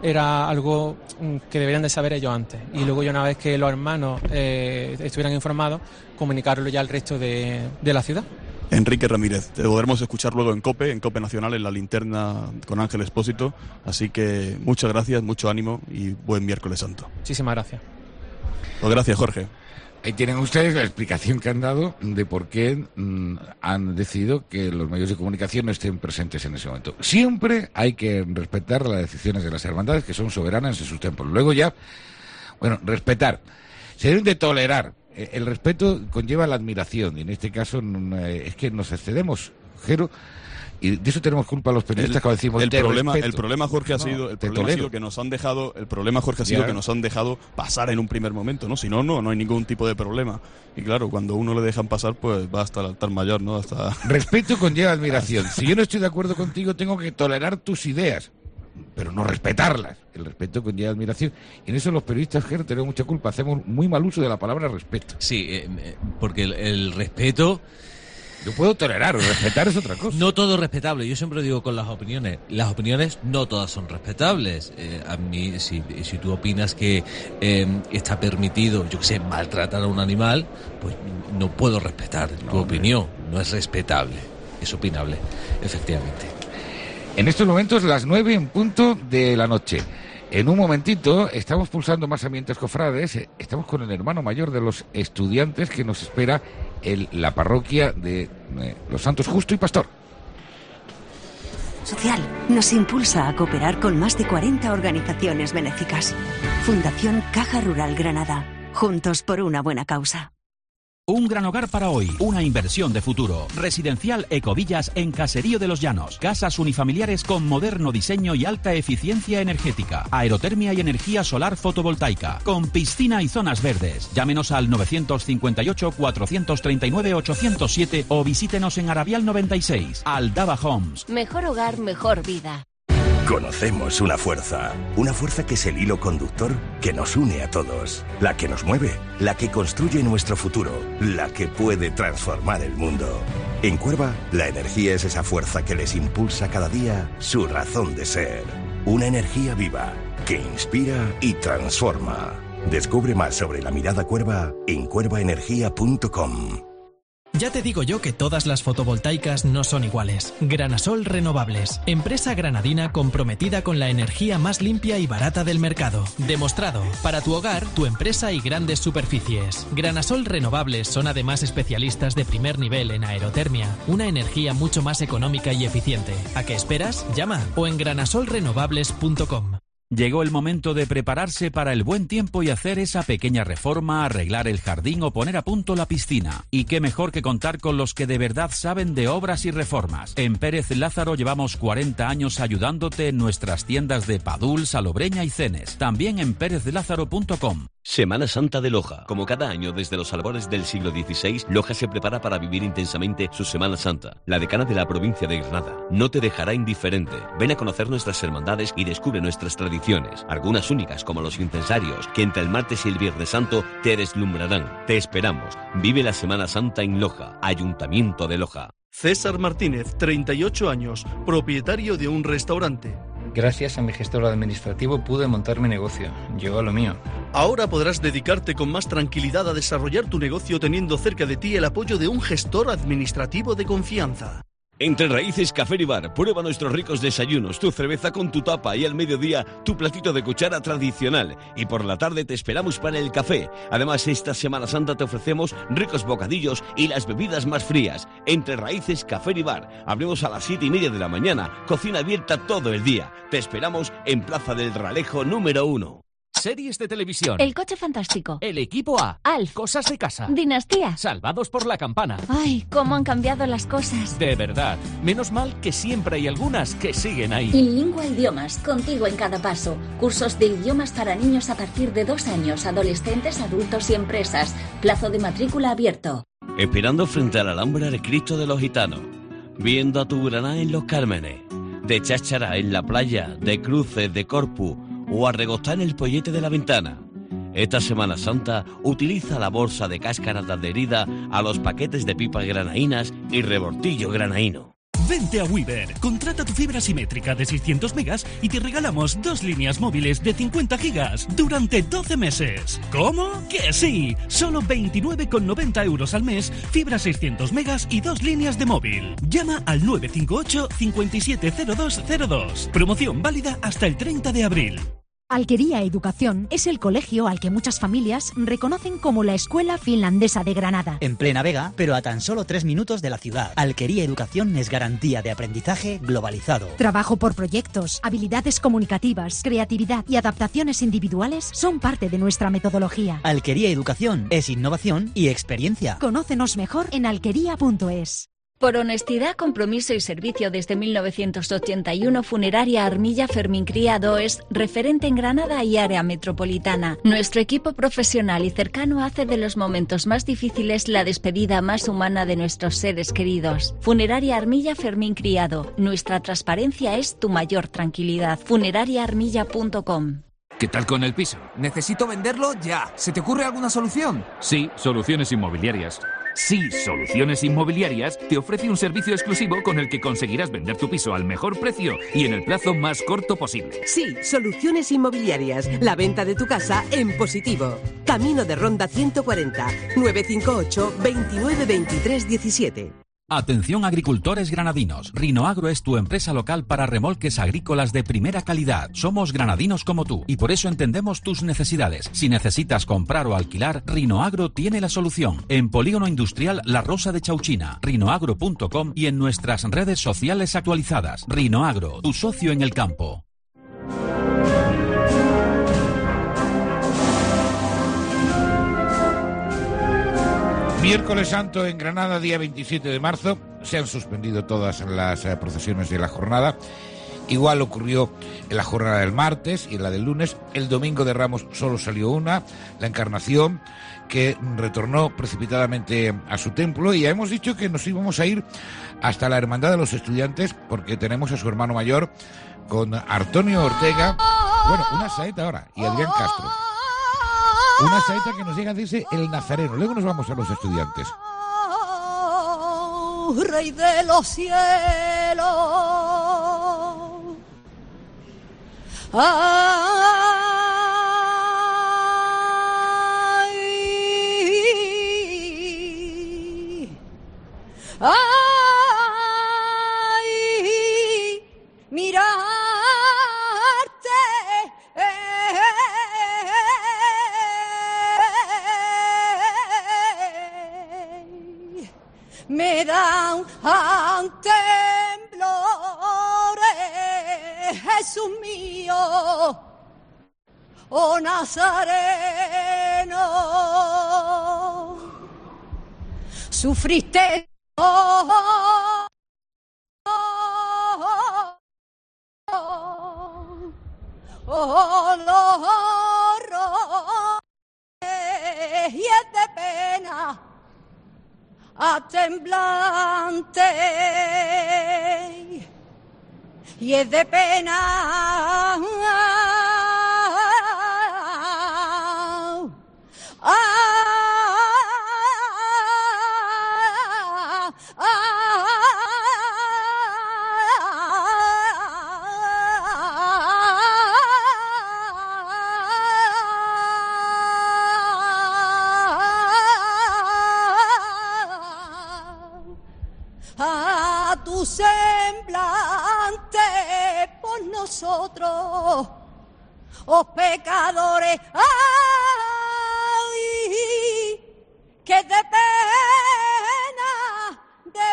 era algo que deberían de saber ellos antes. Y luego ya una vez que los hermanos eh, estuvieran informados, comunicarlo ya al resto de, de la ciudad. Enrique Ramírez, te podremos escuchar luego en COPE, en COPE Nacional, en la linterna con Ángel Expósito. Así que muchas gracias, mucho ánimo y buen miércoles santo. Muchísimas gracias. Pues gracias, Jorge. Ahí tienen ustedes la explicación que han dado de por qué mmm, han decidido que los medios de comunicación no estén presentes en ese momento. Siempre hay que respetar las decisiones de las hermandades, que son soberanas en sus templos. Luego ya, bueno, respetar. Se deben de tolerar. El respeto conlleva la admiración, y en este caso es que nos excedemos, Jero, y de eso tenemos culpa los periodistas cuando decimos el te problema respeto. el problema Jorge ha sido no, el problema ha sido que nos han dejado el problema Jorge ha sido ya. que nos han dejado pasar en un primer momento, no, si no no no hay ningún tipo de problema, y claro, cuando uno le dejan pasar pues va hasta el altar mayor, no hasta respeto conlleva admiración. Si yo no estoy de acuerdo contigo tengo que tolerar tus ideas, pero no respetarlas. El respeto conlleva admiración. Y en eso los periodistas, Ger, tenemos mucha culpa. Hacemos muy mal uso de la palabra respeto. Sí, eh, porque el, el respeto... Yo puedo tolerar, respetar es otra cosa. No todo es respetable. Yo siempre digo con las opiniones. Las opiniones no todas son respetables. Eh, a mí, si, si tú opinas que eh, está permitido, yo que sé, maltratar a un animal, pues no puedo respetar no, tu hombre. opinión. No es respetable. Es opinable, efectivamente. En estos momentos, las nueve en punto de la noche. En un momentito, estamos pulsando más ambientes cofrades. Estamos con el hermano mayor de los estudiantes que nos espera en la parroquia de eh, Los Santos Justo y Pastor. Social nos impulsa a cooperar con más de cuarenta organizaciones benéficas. Fundación Caja Rural Granada. Juntos por una buena causa. Un gran hogar para hoy, una inversión de futuro. Residencial Ecovillas en Caserío de los Llanos. Casas unifamiliares con moderno diseño y alta eficiencia energética. Aerotermia y energía solar fotovoltaica. Con piscina y zonas verdes. Llámenos al nueve cinco ocho, cuatro tres nueve, ocho cero siete o visítenos en Arabial noventa y seis. Aldaba Homes. Mejor hogar, mejor vida. Conocemos una fuerza, una fuerza que es el hilo conductor que nos une a todos, la que nos mueve, la que construye nuestro futuro, la que puede transformar el mundo. En Cuerva, la energía es esa fuerza que les impulsa cada día su razón de ser. Una energía viva, que inspira y transforma. Descubre más sobre la mirada Cuerva en cuerva energía punto com. Ya te digo yo que todas las fotovoltaicas no son iguales. Granasol Renovables, empresa granadina comprometida con la energía más limpia y barata del mercado. Demostrado, para tu hogar, tu empresa y grandes superficies. Granasol Renovables son además especialistas de primer nivel en aerotermia, una energía mucho más económica y eficiente. ¿A qué esperas? Llama o en granasol renovables punto com. Llegó el momento de prepararse para el buen tiempo y hacer esa pequeña reforma, arreglar el jardín o poner a punto la piscina. Y qué mejor que contar con los que de verdad saben de obras y reformas. En Pérez Lázaro llevamos cuarenta años ayudándote en nuestras tiendas de Padul, Salobreña y Cenes. También en pérez lázaro punto com. Semana Santa de Loja. Como cada año desde los albores del siglo dieciséis, Loja se prepara para vivir intensamente su Semana Santa. La decana de la provincia de Granada no te dejará indiferente. Ven a conocer nuestras hermandades y descubre nuestras tradiciones, algunas únicas como los incensarios, que entre el martes y el viernes santo te deslumbrarán. Te esperamos. Vive la Semana Santa en Loja, Ayuntamiento de Loja. César Martínez, treinta y ocho años, propietario de un restaurante. Gracias a mi gestor administrativo pude montar mi negocio. Yo a lo mío. Ahora podrás dedicarte con más tranquilidad a desarrollar tu negocio teniendo cerca de ti el apoyo de un gestor administrativo de confianza. Entre Raíces Café y Bar, prueba nuestros ricos desayunos, tu cerveza con tu tapa y al mediodía tu platito de cuchara tradicional. Y por la tarde te esperamos para el café. Además, esta Semana Santa te ofrecemos ricos bocadillos y las bebidas más frías. Entre Raíces Café y Bar, abrimos a las siete y media de la mañana, cocina abierta todo el día. Te esperamos en Plaza del Ralejo número uno. Series de televisión. El coche fantástico. El equipo A. Alf. Cosas de casa. Dinastía. Salvados por la campana. Ay, cómo han cambiado las cosas. De verdad. Menos mal que siempre hay algunas que siguen ahí. Inlingua Idiomas, contigo en cada paso. Cursos de idiomas para niños a partir de dos años, adolescentes, adultos y empresas. Plazo de matrícula abierto. Esperando frente a la Alhambra el Cristo de los Gitanos. Viendo a tu Granada en Los Cármenes. De cháchara en la playa, de cruces, de Corpus o a regostar en el pollete de la ventana. Esta Semana Santa utiliza la bolsa de cáscaras de adherida a los paquetes de pipas granaínas y rebortillo granaíno. Vente a Weaver, contrata tu fibra simétrica de seiscientos megas y te regalamos dos líneas móviles de cincuenta gigas durante doce meses. ¿Cómo? ¡Que sí! Solo veintinueve con noventa euros al mes, fibra seiscientos megas y dos líneas de móvil. Llama al nueve cinco ocho, cinco siete cero dos cero dos. Promoción válida hasta el treinta de abril. Alquería Educación es el colegio al que muchas familias reconocen como la Escuela Finlandesa de Granada. En plena Vega, pero a tan solo tres minutos de la ciudad. Alquería Educación es garantía de aprendizaje globalizado. Trabajo por proyectos, habilidades comunicativas, creatividad y adaptaciones individuales son parte de nuestra metodología. Alquería Educación es innovación y experiencia. Conócenos mejor en alquería punto es. Por honestidad, compromiso y servicio desde mil novecientos ochenta y uno, Funeraria Armilla Fermín Criado es referente en Granada y área metropolitana. Nuestro equipo profesional y cercano hace de los momentos más difíciles la despedida más humana de nuestros seres queridos. Funeraria Armilla Fermín Criado. Nuestra transparencia es tu mayor tranquilidad. funeraria armilla punto com. ¿Qué tal con el piso? Necesito venderlo ya. ¿Se te ocurre alguna solución? Sí, Soluciones Inmobiliarias. Sí, Soluciones Inmobiliarias te ofrece un servicio exclusivo con el que conseguirás vender tu piso al mejor precio y en el plazo más corto posible. Sí, Soluciones Inmobiliarias. La venta de tu casa en positivo. Camino de Ronda ciento cuarenta. nueve cinco ocho, veintinueve veintitrés diecisiete. Atención agricultores granadinos, Rinoagro es tu empresa local para remolques agrícolas de primera calidad. Somos granadinos como tú y por eso entendemos tus necesidades. Si necesitas comprar o alquilar, Rinoagro tiene la solución. En Polígono Industrial La Rosa de Chauchina, rinoagro punto com y en nuestras redes sociales actualizadas. Rinoagro, tu socio en el campo. Miércoles Santo en Granada, día veintisiete de marzo. Se han suspendido todas las eh, procesiones de la jornada. Igual ocurrió en la jornada del martes y en la del lunes. El domingo de Ramos solo salió una, la Encarnación, que retornó precipitadamente a su templo. Y ya hemos dicho que nos íbamos a ir hasta la Hermandad de los Estudiantes, porque tenemos a su hermano mayor con Antonio Ortega. Bueno, una saeta ahora, y Adrián Castro. Una saeta que nos llega a decirse el Nazareno. Luego nos vamos a los Estudiantes. Rey de los cielos, ay, ay, mirarte, me da un temblor, Jesús mío, oh Nazareno, sufriste oh, oh, oh, oh, los horrores y es de pena a temblante y es de pena ah, ah, a tu semblante por nosotros, oh pecadores, ay, que de pena, de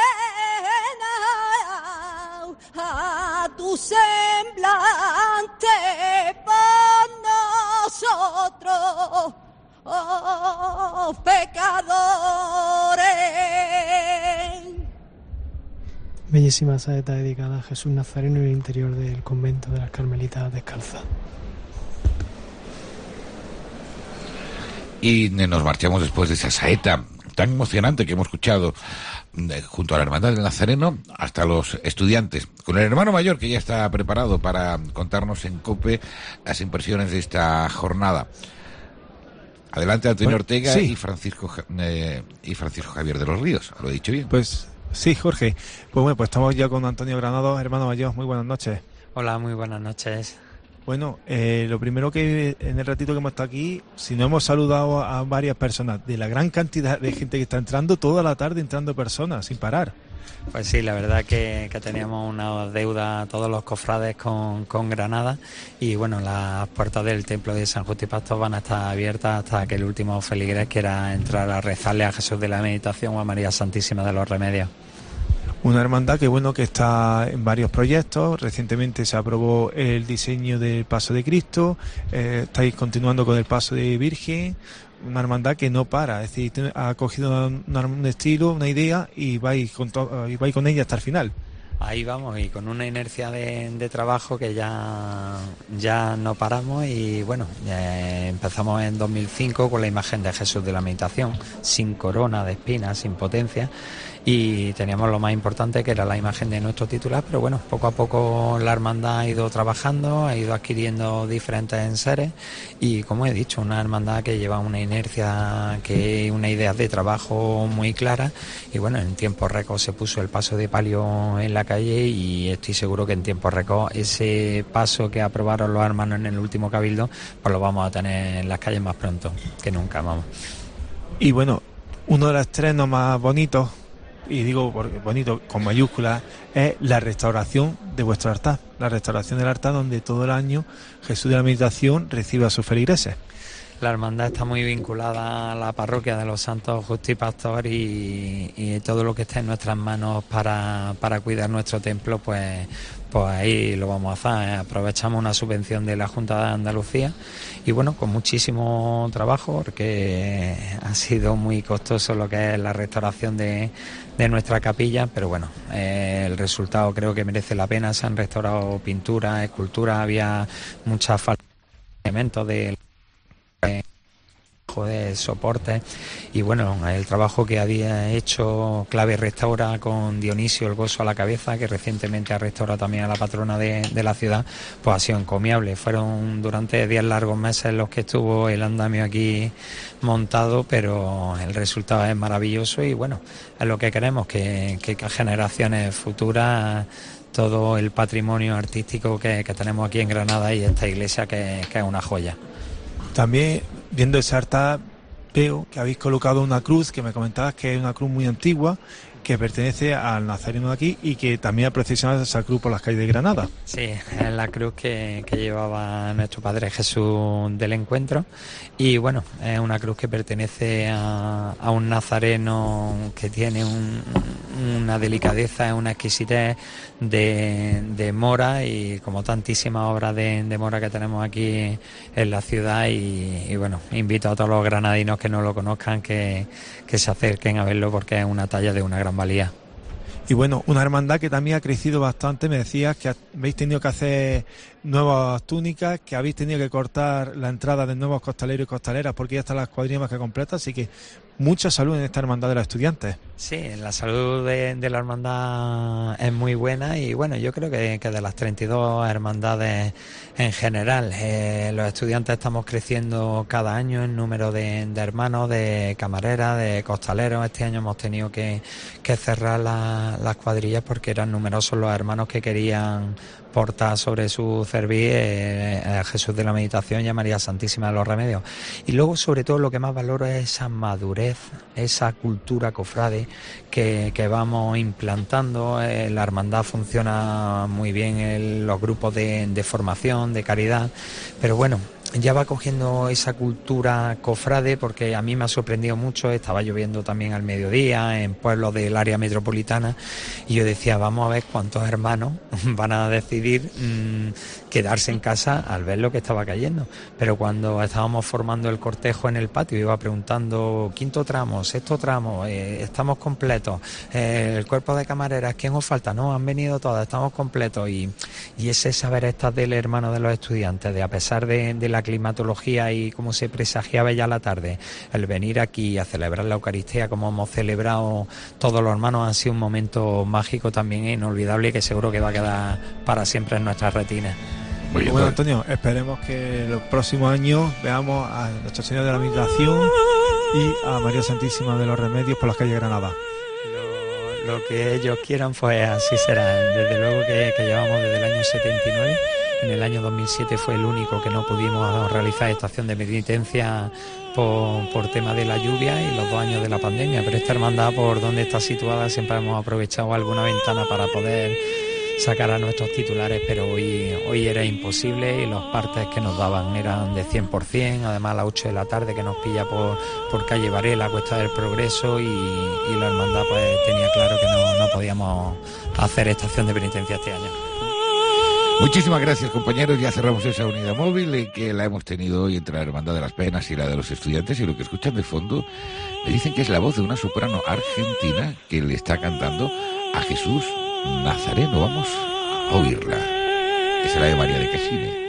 pena, a tu semblante por nosotros, oh pecadores. Bellísima saeta dedicada a Jesús Nazareno en el interior del convento de las Carmelitas Descalzas. Y nos marchamos después de esa saeta tan emocionante que hemos escuchado junto a la Hermandad del Nazareno hasta los Estudiantes, con el hermano mayor que ya está preparado para contarnos en COPE las impresiones de esta jornada. Adelante, Antonio bueno, Ortega sí. y Francisco eh, y Francisco Javier de los Ríos. ¿Lo he dicho bien? Pues Sí, Jorge. Pues bueno, pues estamos ya con Antonio Granados, hermano mayor. Muy buenas noches. Hola, muy buenas noches. Bueno, eh, lo primero que en el ratito que hemos estado aquí, si no hemos saludado a, a varias personas, de la gran cantidad de gente que está entrando, toda la tarde entrando personas, sin parar. Pues sí, la verdad que, que teníamos una deuda todos los cofrades con, con Granada y bueno, las puertas del templo de San Justo y Pastor van a estar abiertas hasta que el último feligrés quiera entrar a rezarle a Jesús de la Meditación o a María Santísima de los Remedios. Una hermandad que bueno que está en varios proyectos. Recientemente se aprobó el diseño del Paso de Cristo, eh, estáis continuando con el Paso de Virgen. Una hermandad que no para, es decir, ha cogido una, un estilo, una idea y vais con, to- y vais con ella hasta el final. Ahí vamos, y con una inercia de, de trabajo que ya, ya no paramos y bueno, eh, empezamos en dos mil cinco con la imagen de Jesús de la Meditación, sin corona de espinas, sin potencia, y teníamos lo más importante que era la imagen de nuestro titular, pero bueno, poco a poco la hermandad ha ido trabajando, ha ido adquiriendo diferentes enseres y como he dicho, una hermandad que lleva una inercia, que una idea de trabajo muy clara y bueno, en tiempo récord se puso el paso de palio en la calle y estoy seguro que en tiempo récord ese paso que aprobaron los hermanos en el último cabildo, pues lo vamos a tener en las calles más pronto que nunca, vamos. Y bueno, uno de los estrenos más bonitos, y digo porque bonito con mayúsculas, es la restauración de vuestro altar, la restauración del altar donde todo el año Jesús de la Meditación recibe a sus feligreses. La hermandad está muy vinculada a la parroquia de los Santos Justo y Pastor y, y todo lo que esté en nuestras manos para, para cuidar nuestro templo, pues, pues ahí lo vamos a hacer. Aprovechamos una subvención de la Junta de Andalucía y bueno, con muchísimo trabajo porque ha sido muy costoso lo que es la restauración de, de nuestra capilla, pero bueno, eh, el resultado creo que merece la pena. Se han restaurado pinturas, esculturas, había muchas faltas de elementos de de soporte y bueno, el trabajo que había hecho Clave Restaura con Dionisio el Gozo a la cabeza, que recientemente ha restaurado también a la patrona de, de la ciudad, pues ha sido encomiable. Fueron durante diez largos meses los que estuvo el andamio aquí montado, pero el resultado es maravilloso y bueno, es lo que queremos, que, que, que generaciones futuras todo el patrimonio artístico que, que tenemos aquí en Granada y esta iglesia que, que es una joya. También, viendo ese altar, veo que habéis colocado una cruz, que me comentabas que es una cruz muy antigua, que pertenece al Nazareno de aquí y que también ha procesionado esa cruz por las calles de Granada. Sí, es la cruz que, que llevaba nuestro Padre Jesús del Encuentro y bueno, es una cruz que pertenece a, a un nazareno que tiene un, una delicadeza, una exquisitez de, de mora y como tantísimas obras de, de mora que tenemos aquí en la ciudad y, y bueno, invito a todos los granadinos que no lo conozcan que, que se acerquen a verlo porque es una talla de una gran valía. Y bueno, una hermandad que también ha crecido bastante. Me decías que habéis tenido que hacer nuevas túnicas, que habéis tenido que cortar la entrada de nuevos costaleros y costaleras porque ya están las cuadrillas más que completas, así que mucha salud en esta hermandad de los estudiantes. Sí, la salud de, de la hermandad es muy buena y bueno, yo creo que, que de las treinta y dos hermandades en general, eh, los estudiantes estamos creciendo cada año en número de, de hermanos, de camareras, de costaleros. Este año hemos tenido que, que cerrar la, las cuadrillas porque eran numerosos los hermanos que querían portar sobre su cerviz eh, a Jesús de la Meditación y a María Santísima de los Remedios. Y luego, sobre todo, lo que más valoro es esa madurez, esa cultura cofrade que, que vamos implantando. Eh, la hermandad funciona muy bien en los grupos de, de formación, de caridad, pero bueno, ya va cogiendo esa cultura cofrade porque a mí me ha sorprendido mucho. Estaba lloviendo también al mediodía en pueblos del área metropolitana y yo decía, vamos a ver cuántos hermanos van a decidir mmm, quedarse en casa al ver lo que estaba cayendo. Pero cuando estábamos formando el cortejo en el patio iba preguntando, quinto tramo, sexto tramo, eh, estamos completos, eh, el cuerpo de camareras, ¿quién os falta? No, han venido todas, estamos completos y, y ese saber estar del hermano de los estudiantes, de a pesar de, de la climatología y cómo se presagiaba ya la tarde, el venir aquí a celebrar la Eucaristía como hemos celebrado todos los hermanos ha sido un momento mágico también, inolvidable y que seguro que va a quedar para siempre en nuestras retinas. Muy bien, bueno, Antonio, esperemos que los próximos años veamos a Nuestra Señora de la Meditación y a María Santísima de los Remedios por las calles de Granada. lo que ellos quieran, pues así será. Desde luego que, que llevamos desde el año setenta y nueve. En el año dos mil siete fue el único que no pudimos realizar estación de penitencia por, por tema de la lluvia y los dos años de la pandemia, pero esta hermandad, por donde está situada, siempre hemos aprovechado alguna ventana para poder sacar a nuestros titulares, pero hoy, hoy era imposible y los partes que nos daban eran de cien por ciento, además a las ocho de la tarde, que nos pilla por, por calle Varela, Cuesta del Progreso, y, y la hermandad pues tenía claro que no, no podíamos hacer estación de penitencia este año. Muchísimas gracias, compañeros. Ya cerramos esa unidad móvil eh, que la hemos tenido hoy entre la Hermandad de las Penas y la de los Estudiantes, y lo que escuchan de fondo me dicen que es la voz de una soprano argentina que le está cantando a Jesús Nazareno. Vamos a oírla. Es la de María de Casine.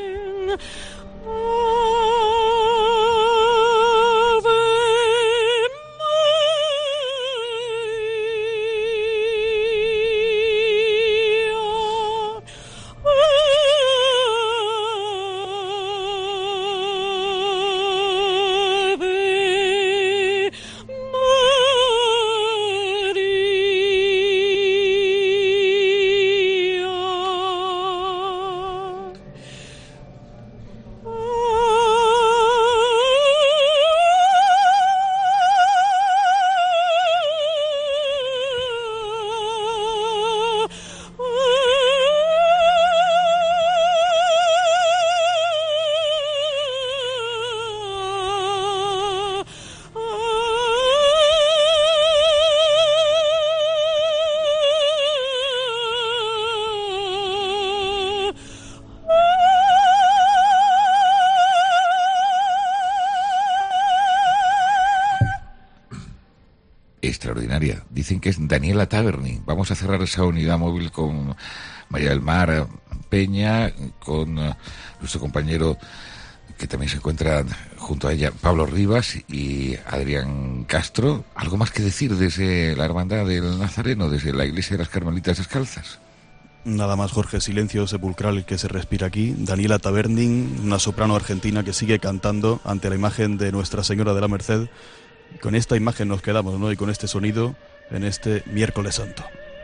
Extraordinaria. Dicen que es Daniela Taverni. Vamos a cerrar esa unidad móvil con María del Mar Peña, con uh, nuestro compañero que también se encuentra junto a ella, Pablo Rivas y Adrián Castro. ¿Algo más que decir desde la Hermandad del Nazareno, desde la Iglesia de las Carmelitas Descalzas? Nada más, Jorge, silencio sepulcral que se respira aquí. Daniela Taverni, una soprano argentina que sigue cantando ante la imagen de Nuestra Señora de la Merced. Con esta imagen nos quedamos, ¿no? Y con este sonido en este miércoles santo.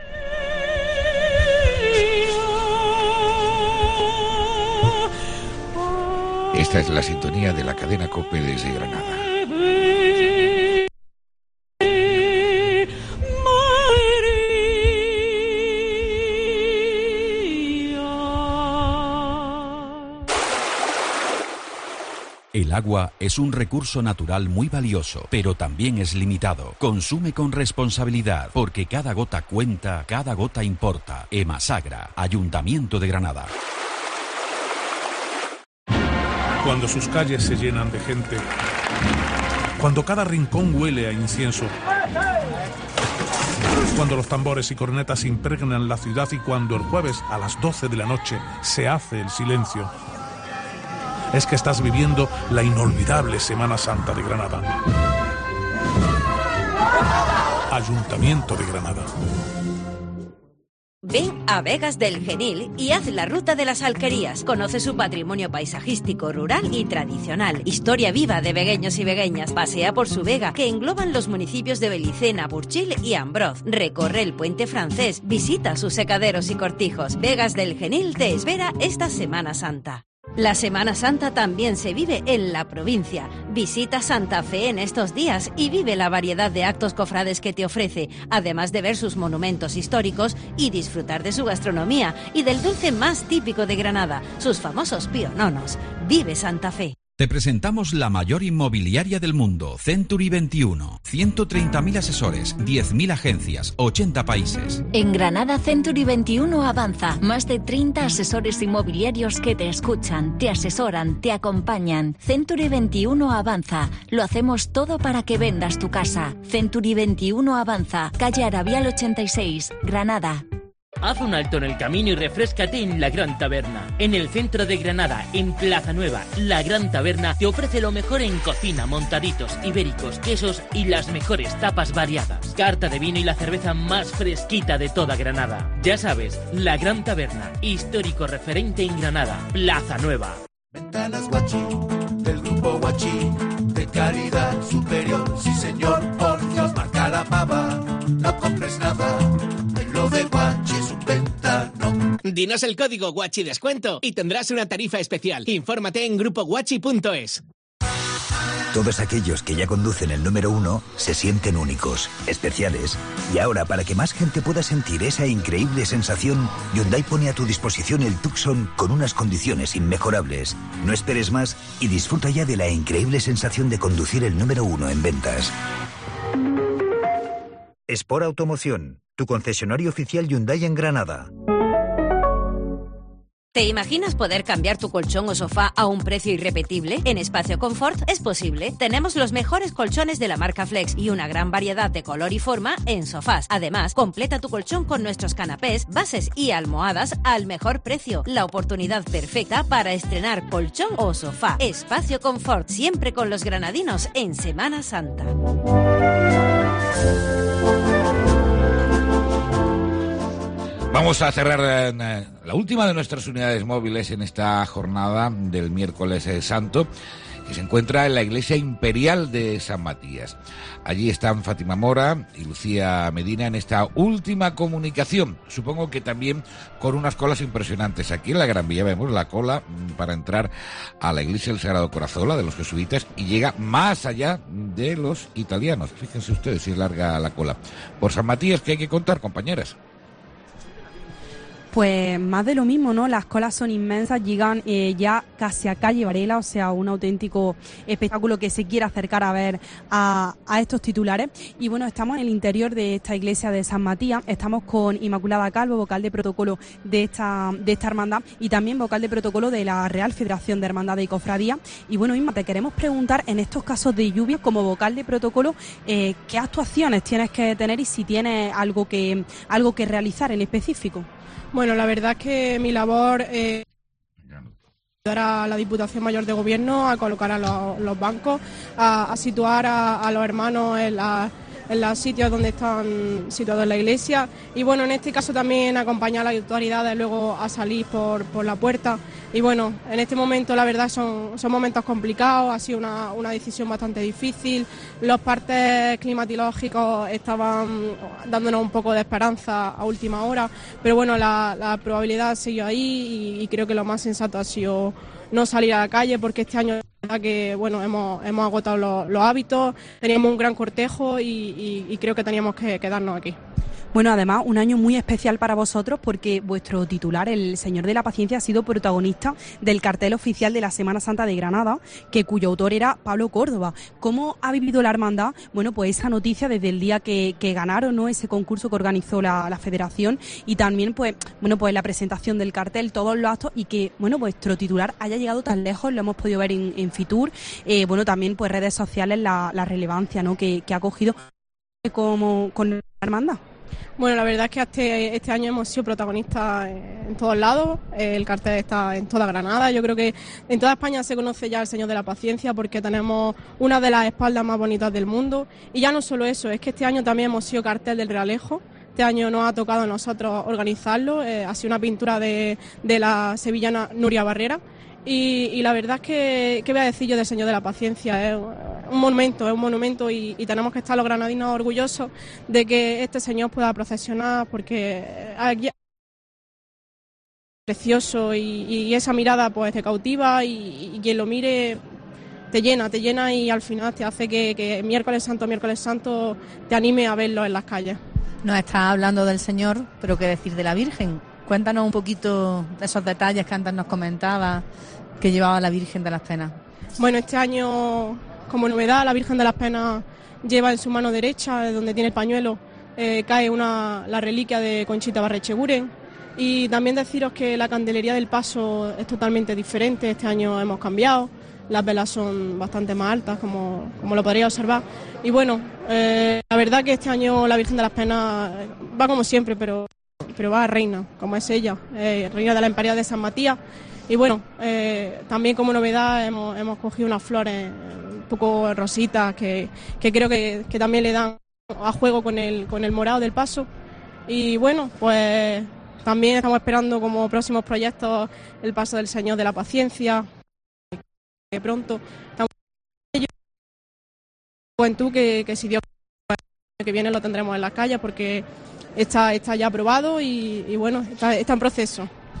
Esta es la sintonía de la cadena COPE desde Granada. El agua es un recurso natural muy valioso, pero también es limitado. Consume con responsabilidad, porque cada gota cuenta, cada gota importa. Emasagra, Ayuntamiento de Granada. Cuando sus calles se llenan de gente, cuando cada rincón huele a incienso, cuando los tambores y cornetas impregnan la ciudad y cuando el jueves a las doce de la noche se hace el silencio, es que estás viviendo la inolvidable Semana Santa de Granada. Ayuntamiento de Granada. Ven a Vegas del Genil y haz la ruta de las alquerías. Conoce su patrimonio paisajístico, rural y tradicional. Historia viva de vegueños y vegueñas. Pasea por su vega, que engloban los municipios de Belicena, Burchil y Ambroz. Recorre el puente francés. Visita sus secaderos y cortijos. Vegas del Genil te espera esta Semana Santa. La Semana Santa también se vive en la provincia. Visita Santa Fe en estos días y vive la variedad de actos cofrades que te ofrece, además de ver sus monumentos históricos y disfrutar de su gastronomía y del dulce más típico de Granada, sus famosos piononos. Vive Santa Fe. Te presentamos la mayor inmobiliaria del mundo, Century veintiuno. ciento treinta mil asesores, diez mil agencias, ochenta países. En Granada, Century veintiuno avanza. Más de treinta asesores inmobiliarios que te escuchan, te asesoran, te acompañan. Century veintiuno avanza. Lo hacemos todo para que vendas tu casa. Century veintiuno avanza. Calle Arabial ochenta y seis, Granada. Haz un alto en el camino y refréscate en La Gran Taberna. En el centro de Granada, en Plaza Nueva, La Gran Taberna te ofrece lo mejor en cocina, montaditos, ibéricos, quesos y las mejores tapas variadas. Carta de vino y la cerveza más fresquita de toda Granada. Ya sabes, La Gran Taberna, histórico referente en Granada, Plaza Nueva. Ventanas Guachi, del grupo Guachi, de calidad superior, sí señor, por Dios, marca la pava, no compres nada. Dinos el código Guachi Descuento y tendrás una tarifa especial. Infórmate en grupo guachi punto es. Todos aquellos que ya conducen el número uno se sienten únicos, especiales. Y ahora, para que más gente pueda sentir esa increíble sensación, Hyundai pone a tu disposición el Tucson con unas condiciones inmejorables. No esperes más y disfruta ya de la increíble sensación de conducir el número uno en ventas. Sport Automoción, tu concesionario oficial Hyundai en Granada. ¿Te imaginas poder cambiar tu colchón o sofá a un precio irrepetible? En Espacio Confort es posible. Tenemos los mejores colchones de la marca Flex y una gran variedad de color y forma en sofás. Además, completa tu colchón con nuestros canapés, bases y almohadas al mejor precio. La oportunidad perfecta para estrenar colchón o sofá. Espacio Confort, siempre con los granadinos en Semana Santa. Vamos a cerrar eh, la última de nuestras unidades móviles en esta jornada del miércoles eh, santo, que se encuentra en la Iglesia Imperial de San Matías. Allí están Fátima Mora y Lucía Medina en esta última comunicación, supongo que también con unas colas impresionantes. Aquí en la Gran Vía vemos la cola para entrar a la Iglesia del Sagrado Corazón, la de los jesuitas, y llega más allá de los italianos. Fíjense ustedes si es larga la cola. Por San Matías, ¿qué hay que contar, compañeras? Pues más de lo mismo, ¿no? Las colas son inmensas, llegan eh, ya casi a calle Varela, o sea, un auténtico espectáculo que se quiere acercar a ver a, a estos titulares. Y bueno, estamos en el interior de esta iglesia de San Matías, estamos con Inmaculada Calvo, vocal de protocolo de esta, de esta hermandad, y también vocal de protocolo de la Real Federación de Hermandades y Cofradías. Y bueno, Inma, te queremos preguntar, en estos casos de lluvia, como vocal de protocolo, eh, ¿qué actuaciones tienes que tener y si tienes algo que, algo que realizar en específico? Bueno, la verdad es que mi labor es ayudar a la Diputación Mayor de Gobierno a colocar a los, los bancos, a, a situar a, a los hermanos en la... en los sitios donde están situados en la iglesia, y bueno, en este caso también acompañar a las autoridades luego a salir por, por la puerta. Y bueno, en este momento la verdad son, son momentos complicados, ha sido una, una decisión bastante difícil, los partes climatológicos estaban dándonos un poco de esperanza a última hora, pero bueno, la, la probabilidad ha seguido ahí, y, y creo que lo más sensato ha sido no salir a la calle, porque este año que bueno hemos hemos agotado los, los hábitos, teníamos un gran cortejo y, y, y creo que teníamos que quedarnos aquí. Bueno, además, un año muy especial para vosotros porque vuestro titular, el Señor de la Paciencia, ha sido protagonista del cartel oficial de la Semana Santa de Granada, que cuyo autor era Pablo Córdoba. ¿Cómo ha vivido la hermandad? Bueno, pues esa noticia desde el día que, que ganaron, ¿no?, ese concurso que organizó la, la Federación, y también, pues, bueno, pues la presentación del cartel, todos los actos, y que, bueno, vuestro titular haya llegado tan lejos, lo hemos podido ver en, en Fitur, eh, bueno, también, pues, redes sociales, la, la relevancia, ¿no?, que, que ha cogido como con la hermandad. Bueno, la verdad es que este, este año hemos sido protagonistas en todos lados, el cartel está en toda Granada, yo creo que en toda España se conoce ya el Señor de la Paciencia porque tenemos una de las espaldas más bonitas del mundo, y ya no solo eso, es que este año también hemos sido cartel del Realejo. Este año nos ha tocado a nosotros organizarlo, eh, ha sido una pintura de, de la sevillana Nuria Barrera. Y, y la verdad es que, ¿qué voy a decir yo del Señor de la Paciencia? Es un monumento, es un monumento y, y tenemos que estar los granadinos orgullosos de que este Señor pueda procesionar, porque aquí es precioso y, y esa mirada pues te cautiva y, y quien lo mire te llena, te llena y al final te hace que, que miércoles santo, miércoles santo te anime a verlo en las calles. Nos está hablando del Señor, pero ¿qué decir de la Virgen? Cuéntanos un poquito de esos detalles que antes nos comentaba que llevaba la Virgen de las Penas. Bueno, este año, como novedad, la Virgen de las Penas lleva en su mano derecha, donde tiene el pañuelo, eh, cae una, la reliquia de Conchita Barrecheguren. Y también deciros que la candelería del paso es totalmente diferente, este año hemos cambiado, las velas son bastante más altas, como, como lo podréis observar. Y bueno, eh, la verdad que este año la Virgen de las Penas va como siempre, pero... pero va a reina, como es ella, eh, reina de la Imperial de San Matías. Y bueno, eh, también como novedad hemos, hemos cogido unas flores un poco rositas que, que creo que, que también le dan a juego con el, con el morado del paso. Y bueno, pues también estamos esperando como próximos proyectos el paso del Señor de la Paciencia, que pronto estamos en juventud que, que si Dios que viene lo tendremos en las calles porque está, está ya aprobado y, y bueno, está, está en proceso.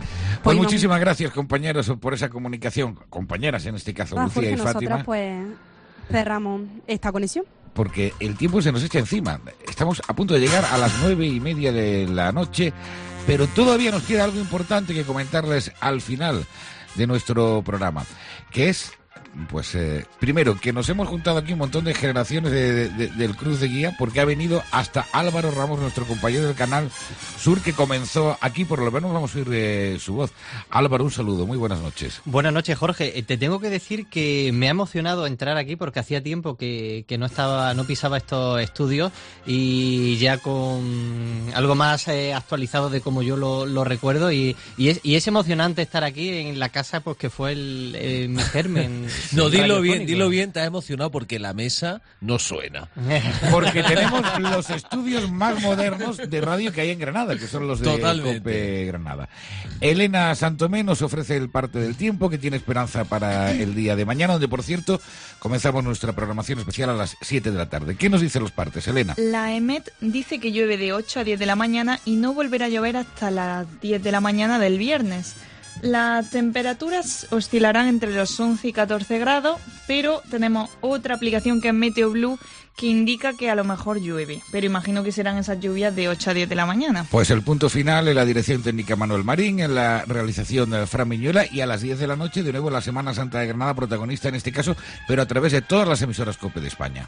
Pues muchísimas gracias, compañeros, por esa comunicación. Compañeras, en este caso, Ah, Lucía Jorge, y Fátima. nosotros pues cerramos esta conexión. Porque el tiempo se nos echa encima. Estamos a punto de llegar a las nueve y media de la noche, pero todavía nos queda algo importante que comentarles al final de nuestro programa, que es, pues, eh, primero, que nos hemos juntado aquí un montón de generaciones de, de, de, del Cruz de Guía, porque ha venido hasta Álvaro Ramos, nuestro compañero del Canal Sur, que comenzó aquí, por lo menos vamos a oír eh, su voz. Álvaro, un saludo, muy buenas noches. Buenas noches, Jorge. Eh, Te tengo que decir que me ha emocionado entrar aquí porque hacía tiempo que, que no estaba, no pisaba estos estudios, y ya con algo más eh, actualizado de como yo lo, lo recuerdo, y, y, es, y es emocionante estar aquí en la casa, pues que fue el, eh, mi germen. No, dilo bien, dilo bien, te has emocionado porque la mesa no suena. Porque tenemos los estudios más modernos de radio que hay en Granada, que son los de COPE Granada. Elena Santomé nos ofrece el parte del tiempo, que tiene esperanza para el día de mañana, donde, por cierto, comenzamos nuestra programación especial a las siete de la tarde. ¿Qué nos dicen los partes, Elena? La EMET dice que llueve de ocho a diez de la mañana y no volverá a llover hasta las diez de la mañana del viernes. Las temperaturas oscilarán entre los once y catorce grados, pero tenemos otra aplicación que es Meteo Blue, que indica que a lo mejor llueve, pero imagino que serán esas lluvias de ocho a diez de la mañana. Pues el punto final en la dirección técnica Manuel Marín, en la realización de Fran Miñuela, y a las diez de la noche de nuevo la Semana Santa de Granada, protagonista en este caso, pero a través de todas las emisoras COPE de España.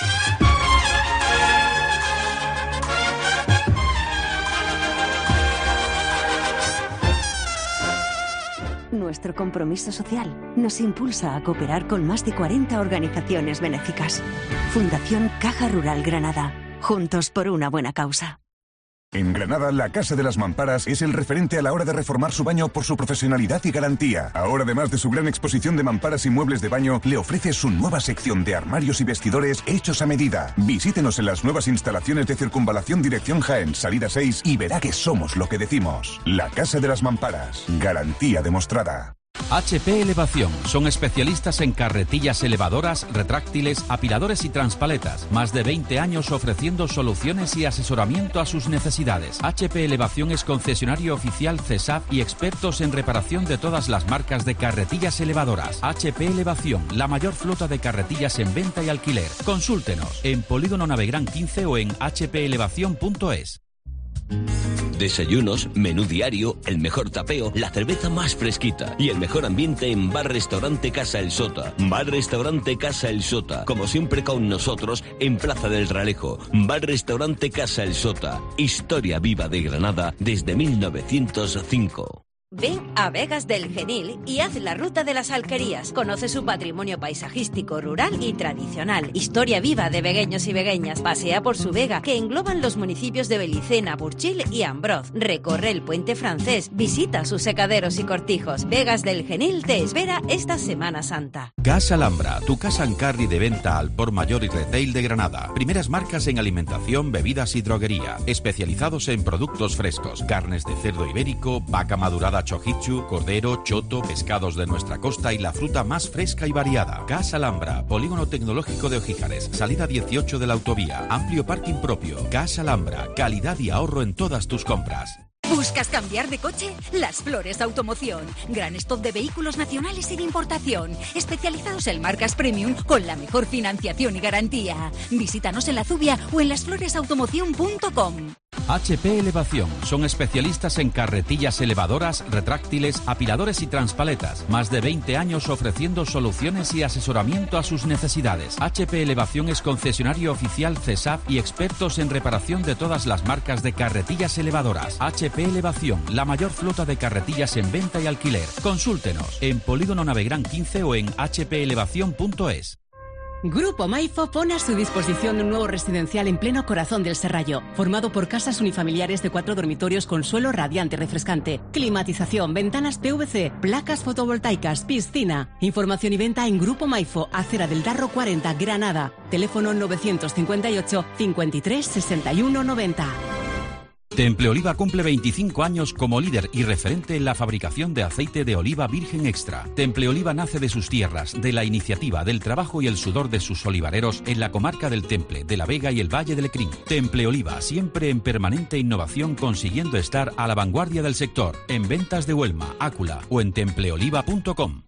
Nuestro compromiso social nos impulsa a cooperar con más de cuarenta organizaciones benéficas. Fundación Caja Rural Granada. Juntos por una buena causa. En Granada, la Casa de las Mamparas es el referente a la hora de reformar su baño por su profesionalidad y garantía. Ahora, además de su gran exposición de mamparas y muebles de baño, le ofrece su nueva sección de armarios y vestidores hechos a medida. Visítenos en las nuevas instalaciones de Circunvalación Dirección Jaén, salida seis, y verá que somos lo que decimos. La Casa de las Mamparas. Garantía demostrada. H P Elevación. Son especialistas en carretillas elevadoras, retráctiles, apiladores y transpaletas. Más de veinte años ofreciendo soluciones y asesoramiento a sus necesidades. H P Elevación es concesionario oficial C E S A F y expertos en reparación de todas las marcas de carretillas elevadoras. H P Elevación, la mayor flota de carretillas en venta y alquiler. Consúltenos en Polígono Navegrán quince o en h p elevación punto es. Desayunos, menú diario, el mejor tapeo, la cerveza más fresquita y el mejor ambiente en Bar Restaurante Casa El Sota. Bar Restaurante Casa El Sota, como siempre con nosotros en Plaza del Realejo. Bar Restaurante Casa El Sota, historia viva de Granada desde mil novecientos cinco. Ven a Vegas del Genil y haz la ruta de las alquerías. Conoce su patrimonio paisajístico, rural y tradicional. Historia viva de vegueños y vegueñas. Pasea por su vega, que engloban los municipios de Belicena, Burchil y Ambroz. Recorre el puente francés. Visita sus secaderos y cortijos. Vegas del Genil te espera esta Semana Santa. Gas Alhambra, tu casa en carry de venta al por mayor y retail de Granada. Primeras marcas en alimentación, bebidas y droguería. Especializados en productos frescos. Carnes de cerdo ibérico, vaca madurada chojichu, cordero, choto, pescados de nuestra costa y la fruta más fresca y variada. Gas Alhambra, Polígono Tecnológico de Ojíjares, salida dieciocho de la autovía, amplio parking propio. Gas Alhambra, calidad y ahorro en todas tus compras. ¿Buscas cambiar de coche? Las Flores Automoción. Gran stock de vehículos nacionales y de importación. Especializados en marcas premium con la mejor financiación y garantía. Visítanos en La Zubia o en las flores automoción punto com. H P Elevación. Son especialistas en carretillas elevadoras, retráctiles, apiladores y transpaletas. Más de veinte años ofreciendo soluciones y asesoramiento a sus necesidades. H P Elevación es concesionario oficial C E S A F y expertos en reparación de todas las marcas de carretillas elevadoras. H P Elevación, la mayor flota de carretillas en venta y alquiler. Consúltenos en Polígono Navegrán quince o en h p elevación punto es. Grupo Maifo pone a su disposición un nuevo residencial en pleno corazón del Serrallo, formado por casas unifamiliares de cuatro dormitorios con suelo radiante y refrescante, climatización, ventanas P V C, placas fotovoltaicas, piscina. Información y venta en Grupo Maifo, Acera del Darro cuarenta, Granada. Teléfono novecientos cincuenta y ocho, cincuenta y tres, sesenta y uno, noventa. Temple Oliva cumple veinticinco años como líder y referente en la fabricación de aceite de oliva virgen extra. Temple Oliva nace de sus tierras, de la iniciativa, del trabajo y el sudor de sus olivareros en la comarca del Temple, de la Vega y el Valle del Lecrín. Temple Oliva, siempre en permanente innovación, consiguiendo estar a la vanguardia del sector. En ventas de Huelma, Ácula o en templeoliva punto com.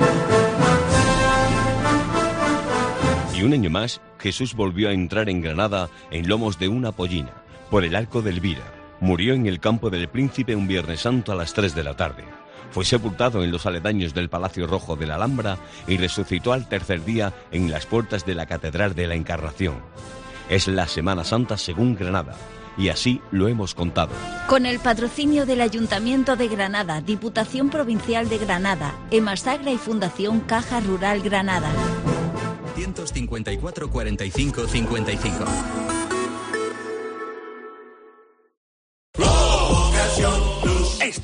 Y un año más, Jesús volvió a entrar en Granada en lomos de una pollina, por el Arco de Elvira. Murió en el Campo del Príncipe un Viernes Santo a las tres de la tarde. Fue sepultado en los aledaños del Palacio Rojo de la Alhambra y resucitó al tercer día en las puertas de la Catedral de la Encarnación. Es la Semana Santa según Granada, y así lo hemos contado. Con el patrocinio del Ayuntamiento de Granada, Diputación Provincial de Granada, Emasagra y Fundación Caja Rural Granada. ciento cincuenta y cuatro, cuarenta y cinco, cincuenta y cinco.